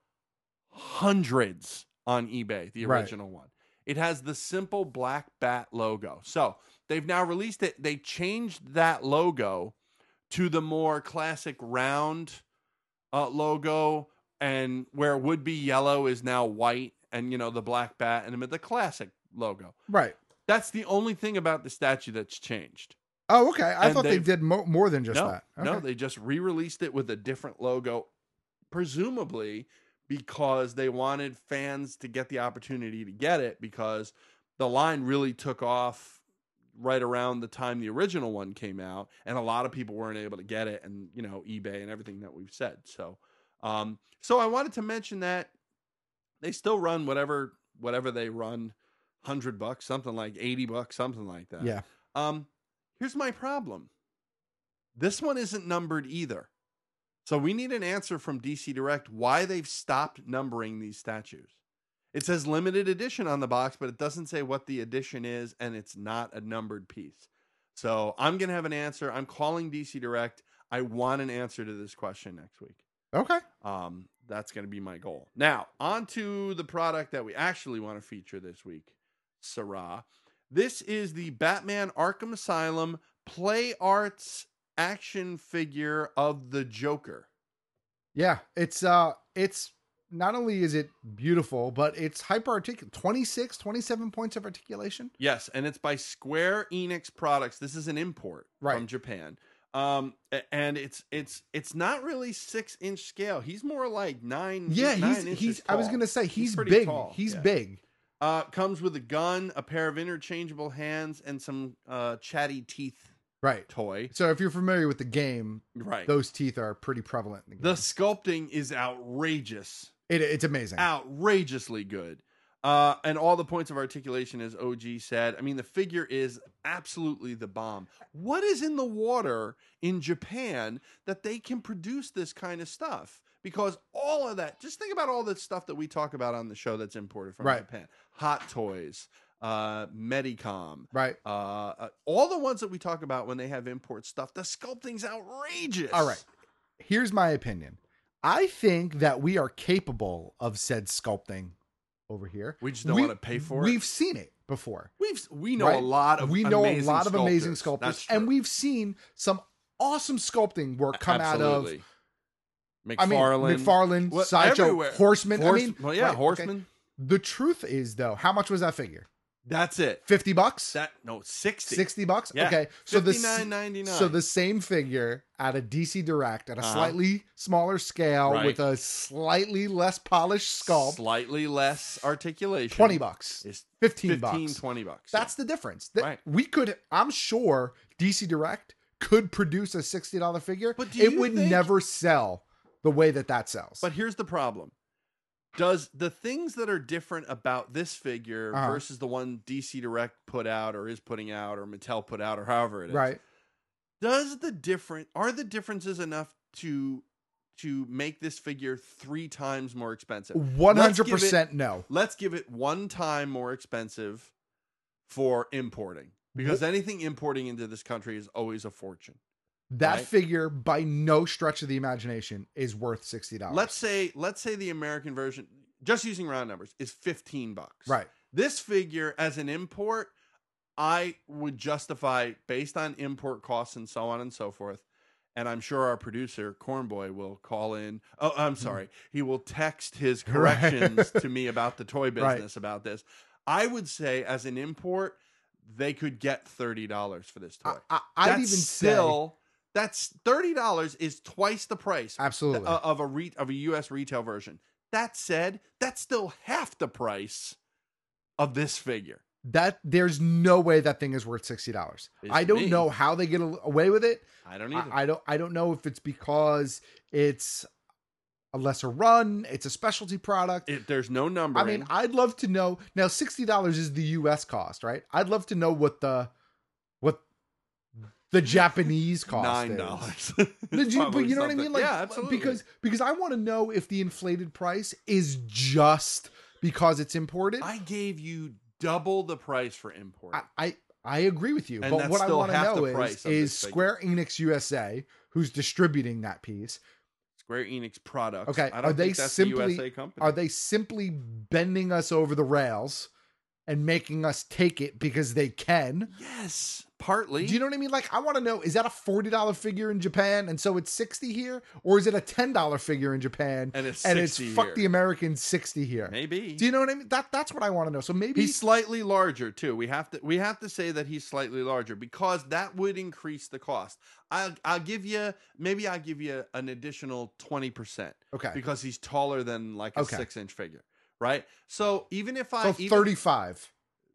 hundreds on eBay, the Right. original one. It has the simple black bat logo. So they've now released it. They changed that logo to the more classic round uh, logo, and where it would be yellow is now white, and you know the black bat and the classic logo. Right. That's the only thing about the statue that's changed. Oh, okay. I And thought they they've- did mo- more than just no, that. No, Okay. they just re-released it with a different logo, presumably because they wanted fans to get the opportunity to get it, because the line really took off right around the time the original one came out, and a lot of people weren't able to get it, and you know, eBay and everything that we've said. So, um, so I wanted to mention that they still run whatever whatever they run, hundred bucks, something like eighty bucks, something like that. Yeah. Um, here's my problem. This one isn't numbered either. So we need an answer from D C Direct why they've stopped numbering these statues. It says limited edition on the box, but it doesn't say what the edition is, and it's not a numbered piece. So I'm going to have an answer. I'm calling D C Direct. I want an answer to this question next week. Okay. Um, that's going to be my goal. Now, on to the product that we actually want to feature this week, Sarah. This is the Batman Arkham Asylum Play Arts action figure of the Joker. Yeah, it's uh it's not only is it beautiful, but it's hyper articulate. twenty-six, twenty-seven points of articulation. Yes, and it's by Square Enix Products. This is an import Right. from Japan. Um, a- and it's it's it's not really six inch scale. He's more like nine. Yeah, nine he's inches he's I was tall. gonna say he's, pretty big. tall. He's Yeah. big. Uh, comes with a gun, a pair of interchangeable hands, and some uh, chatty teeth. Right. Toy. So if you're familiar with the game, Right. those teeth are pretty prevalent in the game. The sculpting is outrageous. It, it's amazing. Outrageously good. Uh, and all the points of articulation, as O G said. I mean, the figure is absolutely the bomb. What is in the water in Japan that they can produce this kind of stuff? Because all of that, just think about all the stuff that we talk about on the show that's imported from Right. Japan. Hot Toys, uh, Medicom. Right. Uh, uh, all the ones that we talk about when they have import stuff, the sculpting's outrageous. All right. Here's my opinion. I think that we are capable of said sculpting over here. We just don't We- want to pay for it. We've seen it before. We've we know right? a lot of we know a amazing lot of amazing sculptors. sculptors, That's true. and we've seen some awesome sculpting work come Absolutely. out of. McFarlane, I mean, McFarlane, Well, Sideshow, everywhere. Horseman. Horse- I mean, well, yeah, right, Horseman. okay. The truth is, though, how much was that figure? That's it. Fifty bucks. That no sixty. Sixty bucks. Yeah. Okay, so the fifty-nine ninety-nine. so the same figure at a D C Direct at a Uh-huh. slightly smaller scale Right. with a slightly less polished sculpt. Slightly less articulation. Twenty bucks. Is Fifteen, fifteen, bucks. twenty bucks. That's the difference. That Right. We could. I'm sure D C Direct could produce a sixty dollar figure. But do it you would think- never sell the way that that sells. But here's the problem. Does the things that are different about this figure Uh-huh. versus the one D C Direct put out or is putting out or Mattel put out or however it is, right. does the different are the differences enough to to make this figure three times more expensive? One Let's hundred give it- percent no. Let's give it one time more expensive for importing, because anything importing into this country is always a fortune. That right? figure, by no stretch of the imagination, is worth sixty dollars. Let's say let's say the American version, just using round numbers, is fifteen bucks. Right. This figure as an import, I would justify based on import costs and so on and so forth. And I'm sure our producer, Cornboy, will call in. Oh, I'm sorry. He will text his corrections to me about the toy Right. business about this. I would say as an import, they could get thirty dollars for this toy. I, I'd That's even still that's thirty dollars is twice the price Absolutely. of of a re, of a U S retail version. That said, that's still half the price of this figure. that there's no way that thing is worth sixty dollars. Is I to don't me. know how they get a- away with it. I don't either. I, I don't. I don't know if it's because it's a lesser run. It's a specialty product. It, there's no I numbering. mean, I'd love to know. Now, sixty dollars is the U S cost, right? I'd love to know what the what the Japanese cost Nine is. dollars. But you, but you know what I mean? Like, yeah, absolutely. Because because I want to know if the inflated price is just because it's imported. I gave you double the price for import. I, I, I agree with you. And But that's what I still want to half the know is, price of is this figure. Square Enix U S A, who's distributing that piece, Square Enix products. okay, I don't are they think that's simply a U S A company. are they simply bending us over the rails and making us take it because they can. Yes, partly. Do you know what I mean? Like, I want to know, is that a forty dollars figure in Japan and so it's sixty here? Or is it a ten dollars figure in Japan and it's, and it's here. fuck the Americans sixty here? Maybe. Do you know what I mean? That That's what I want to know. So maybe he's slightly larger too. We have to we have to say that he's slightly larger because that would increase the cost. I'll I'll give you maybe I'll give you an additional twenty percent. Okay. Because he's taller than like a Okay. six inch figure. Right? So even if I So even, thirty-five.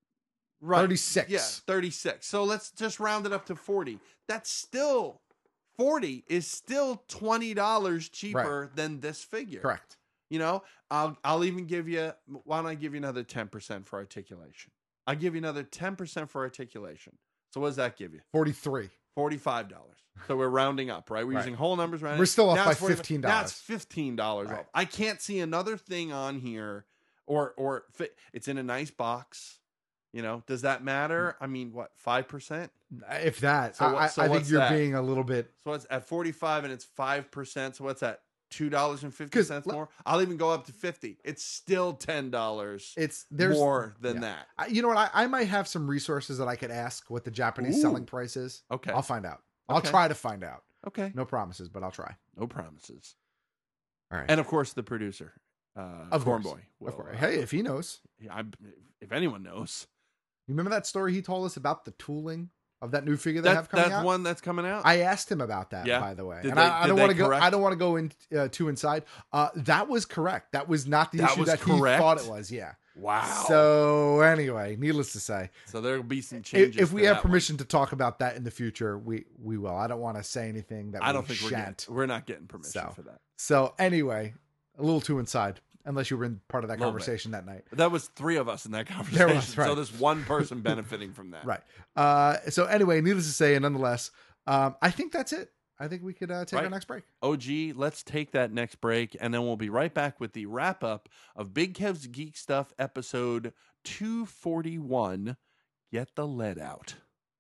right, thirty-six. Yeah, thirty-six. So let's just round it up to forty. That's still forty is still twenty dollars cheaper Right. than this figure. Correct. You know, I'll I'll even give you why don't I give you another ten percent for articulation? I'll give you another ten percent for articulation. So what does that give you? forty-three. forty-five dollars. So we're rounding up, right? We're Right. using whole numbers, right? We're still off Now by it's forty fifteen Now dollars. it's fifteen dollars Right. off. I can't see another thing on here or or fi- it's in a nice box. You know, does that matter? I mean, what, five percent? If that, So what- I, so I think what's you're that? being a little bit. So it's at forty-five and it's five percent. So what's that? two dollars and fifty cents le- more? I'll even go up to fifty. It's still ten dollars It's there's more than yeah. that. I, you know what? I, I might have some resources that I could ask what the Japanese Ooh. selling price is. Okay. I'll find out. I'll Okay. try to find out. Okay. No promises, but I'll try. No promises. All right. And of course, the producer, uh, Of Corn course. Boy. Of will, course. uh, Hey, if he knows. yeah, I, if anyone knows, You remember that story he told us about the tooling of that new figure they that, have coming that's out? one that's coming out. I asked him about that, Yeah. by the way, Did and they- I, I did don't they want to go. correct? I don't want to go in uh, too inside. Uh, that was correct. That was not the That issue was that correct? he thought it was. Yeah. Wow. So anyway, needless to say, So there'll be some if, changes. if we to have that one. permission to talk about that in the future, we we will. I don't want to say anything that I we don't think we're shan't. getting, we're not getting permission So- for that. So anyway, a little too inside, unless you were in part of that Little bit. conversation that night. That was three of us in that There conversation. was, right. So there's one person benefiting from that. Right. Uh, so anyway, needless to say, and nonetheless, um, I think that's it. I think we could uh, take our Right. next break. O G, let's take that next break, and then we'll be right back with the wrap up of Big Kev's Geek Stuff episode two forty-one. Get the lead out.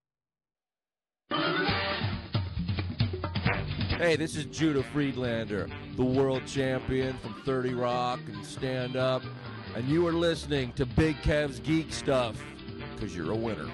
Hey, this is Judah Friedlander, the world champion from thirty Rock and Stand Up, and you are listening to Big Kev's Geek Stuff, because you're a winner.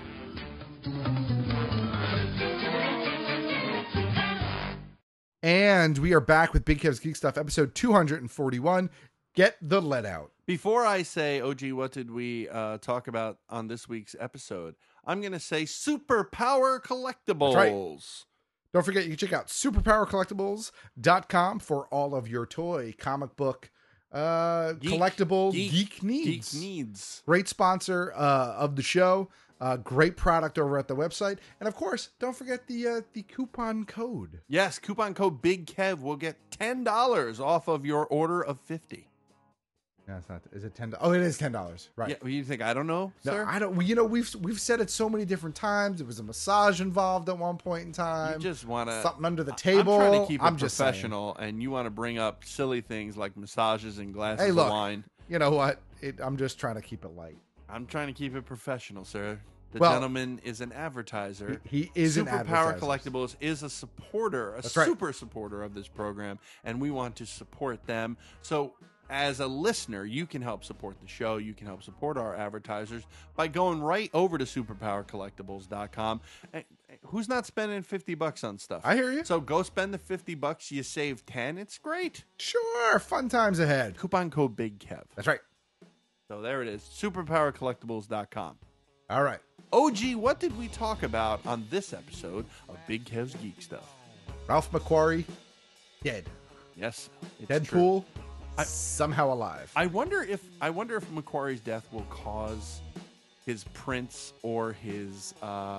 And we are back with Big Kev's Geek Stuff, episode two forty-one. Get the lead out. Before I say, O G, what did we uh, talk about on this week's episode? I'm going to say Superpower Collectibles. That's right. Don't forget, you can check out superpower collectibles dot com for all of your toy, comic book, uh, Geek- collectible, geek- geek, needs. Geek needs. Great sponsor uh, of the show. Uh, great product over at the website. And of course, don't forget the uh, the coupon code. Yes, coupon code Big Kev will get ten dollars off of your order of fifty. No, it's not. Is it ten dollars? Oh, it is ten dollars. Right. Yeah, you think I don't know, No, sir? I don't. well, You know, we've we've said it so many different times. There was a massage involved at one point in time. You just want to something under the table. I'm trying to keep it I'm just saying. professional, and you want to bring up silly things like massages and glasses Hey, look. of wine. You know what? It, I'm just trying to keep it light. I'm trying to keep it professional, sir. The Well, gentleman is an advertiser. He, he is an Superpower advertiser. Collectibles is a supporter, a That's right. super supporter of this program, and we want to support them. So, as a listener, you can help support the show. You can help support our advertisers by going right over to superpower collectibles dot com. And who's not spending fifty bucks on stuff? I hear you. So go spend the fifty bucks. You save ten. It's great. Sure, fun times ahead. Coupon code Big Kev. That's right. So there it is. superpower collectibles dot com. All right. O G, what did we talk about on this episode of Big Kev's Geek Stuff? Ralph McQuarrie, dead. Yes, it's Deadpool, true. I- somehow alive. I wonder if I wonder if Macquarie's death will cause his prints or his uh,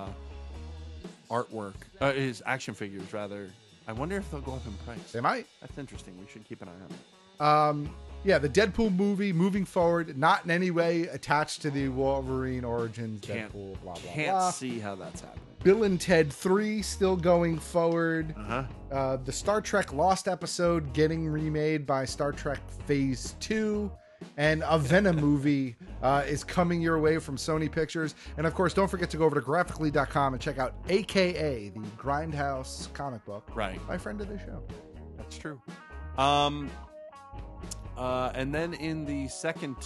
artwork, uh, his action figures rather. I wonder if they'll go up in price. They might. That's interesting. We should keep an eye on it. Um, yeah, the Deadpool movie moving forward, not in any way attached to the Wolverine Origins Can't, Deadpool. Blah blah can't blah. see how that's happening. Bill and Ted three still going forward. Uh-huh. Uh, the Star Trek Lost episode getting remade by Star Trek Phase two. And a Venom movie uh, is coming your way from Sony Pictures. And of course, don't forget to go over to graphically dot com and check out A K A, the Grindhouse comic book. Right. My friend of the show. That's true. Um, uh, and then in the second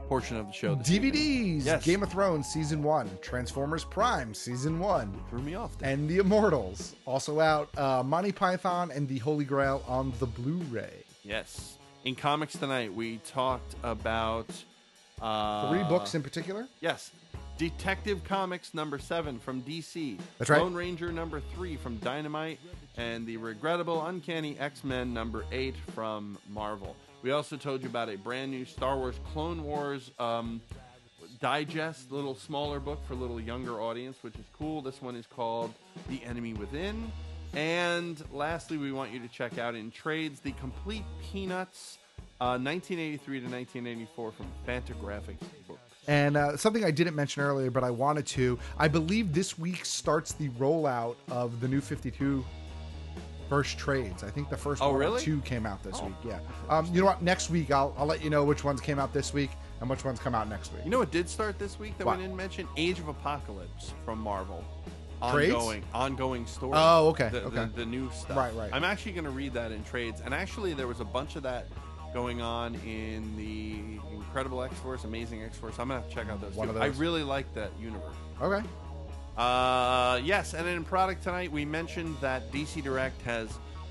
portion of the show. This D V Ds, evening. Yes. Game of Thrones Season one, Transformers Prime Season one. Threw me off. Dude. And The Immortals. Also out, uh, Monty Python and the Holy Grail on the Blu-ray. Yes. In comics tonight, we talked about... Uh, Three books in particular? Yes. Detective Comics number seven from D C. That's right. Lone Ranger number three from Dynamite. And the Regrettable Uncanny X-Men number eight from Marvel. We also told you about a brand new Star Wars Clone Wars um, digest, little smaller book for a little younger audience, which is cool. This one is called The Enemy Within. And lastly, we want you to check out in trades the Complete Peanuts uh, nineteen eighty-three to nineteen eighty-four from Fantagraphics books. And uh, something I didn't mention earlier, but I wanted to. I believe this week starts the rollout of the new fifty-two first trades. I think the first oh, one really? or two came out this oh. week. Yeah. Um, you know what? Next week, I'll, I'll let you know which ones came out this week and which ones come out next week. You know what did start this week that what? we didn't mention? Age of Apocalypse from Marvel. Trades? Ongoing, ongoing story. Oh, okay, The, okay. The, the new stuff. Right, right. I'm actually going to read that in trades. And actually, there was a bunch of that going on in the Incredible X-Force, Amazing X-Force. I'm going to have to check out those One two. of I those. really like that universe. Okay. Uh, yes, and in product tonight, we mentioned that D C Direct has,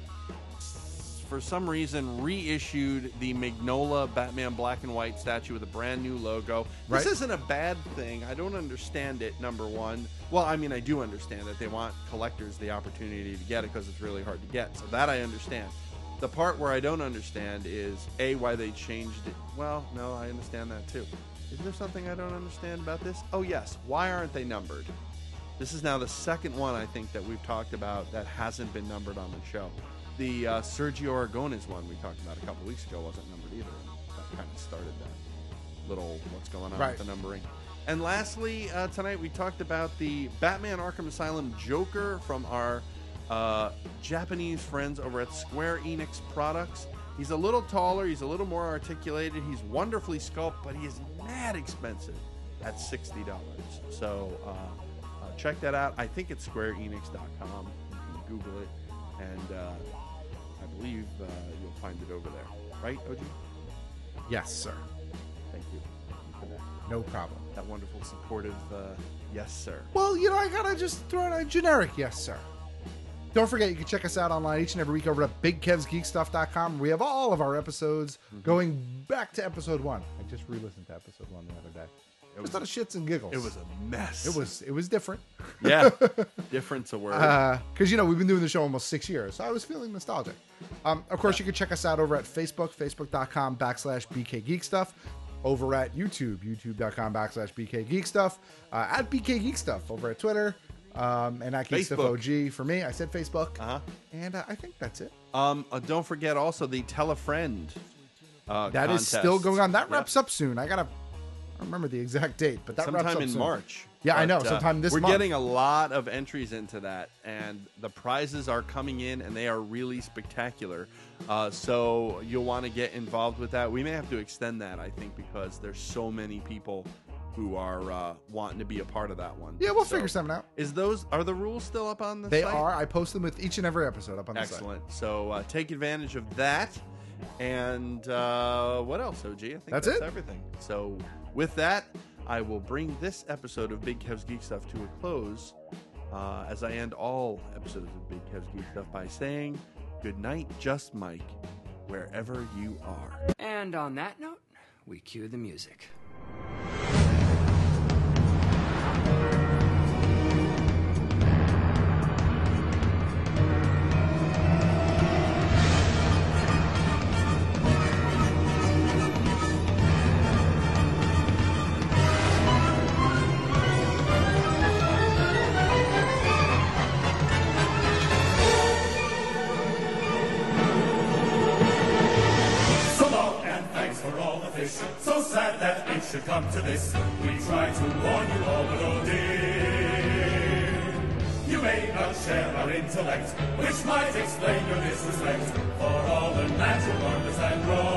for some reason, reissued the Mignola Batman Black and White statue with a brand new logo. Right. This isn't a bad thing. I don't understand it, number one. Well, I mean, I do understand that they want collectors the opportunity to get it because it's really hard to get. So that I understand. The part where I don't understand is, A, why they changed it. Well, no, I understand that too. Is there something I don't understand about this? Oh, yes. Why aren't they numbered? This is now the second one, I think, that we've talked about that hasn't been numbered on the show. The uh, Sergio Aragones one we talked about a couple weeks ago wasn't numbered either. That kind of started that little what's going on Right. with the numbering. And lastly, uh, tonight we talked about the Batman Arkham Asylum Joker from our uh, Japanese friends over at Square Enix Products. He's a little taller, he's a little more articulated, he's wonderfully sculpted, but he is mad expensive at sixty dollars. So uh, uh, check that out. I think it's square enix dot com. You can Google it, and uh, I believe uh, you'll find it over there. Right, O G? Yes, sir. Thank you. Thank you for that. No problem. That wonderful, supportive, uh, yes, sir. Well, you know, I gotta just throw out a generic yes, sir. Don't forget, you can check us out online each and every week over at big kevs geek stuff dot com. We have all of our episodes mm-hmm. going back to episode one. I just re-listened to episode one the other day. It was a lot of shits and giggles. It was a mess. It was it was different. Yeah, different's a word. Because, uh, you know, we've been doing the show almost six years, so I was feeling nostalgic. Um, of course, yeah. You can check us out over at Facebook, facebook dot com backslash B K Geek Stuff. Over at YouTube, youtube dot com backslash B K Geek Stuff. Uh, at B K Geek Stuff over at Twitter. Um, and at Geek Stuff O G for me. I said Facebook. Uh-huh. And uh, I think that's it. Um, uh, don't forget also the Tell a Friend uh, That contest. is still going on. That Yep. wraps up soon. I got to I don't remember the exact date, but that sometime wraps up in soon. March. Yeah, I know. But, uh, Sometime this we're month. We're getting a lot of entries into that, and the prizes are coming in, and they are really spectacular. Uh, so you'll want to get involved with that. We may have to extend that, I think, because there's so many people who are uh, wanting to be a part of that one. Yeah, we'll so figure something out. Is those are the rules still up on the they site? They are. I post them with each and every episode up on the Excellent. site. So uh, take advantage of that. And uh, what else, O G? I think that's, that's it. everything. So with that, I will bring this episode of Big Kev's Geek Stuff to a close, uh, as I end all episodes of Big Kev's Geek Stuff by saying, good night, Just Mike, wherever you are. And on that note, we cue the music. So sad that it should come to this. We try to warn you all, but oh dear, you may not share our intellect, which might explain your disrespect for all the natural wonders and wrongs.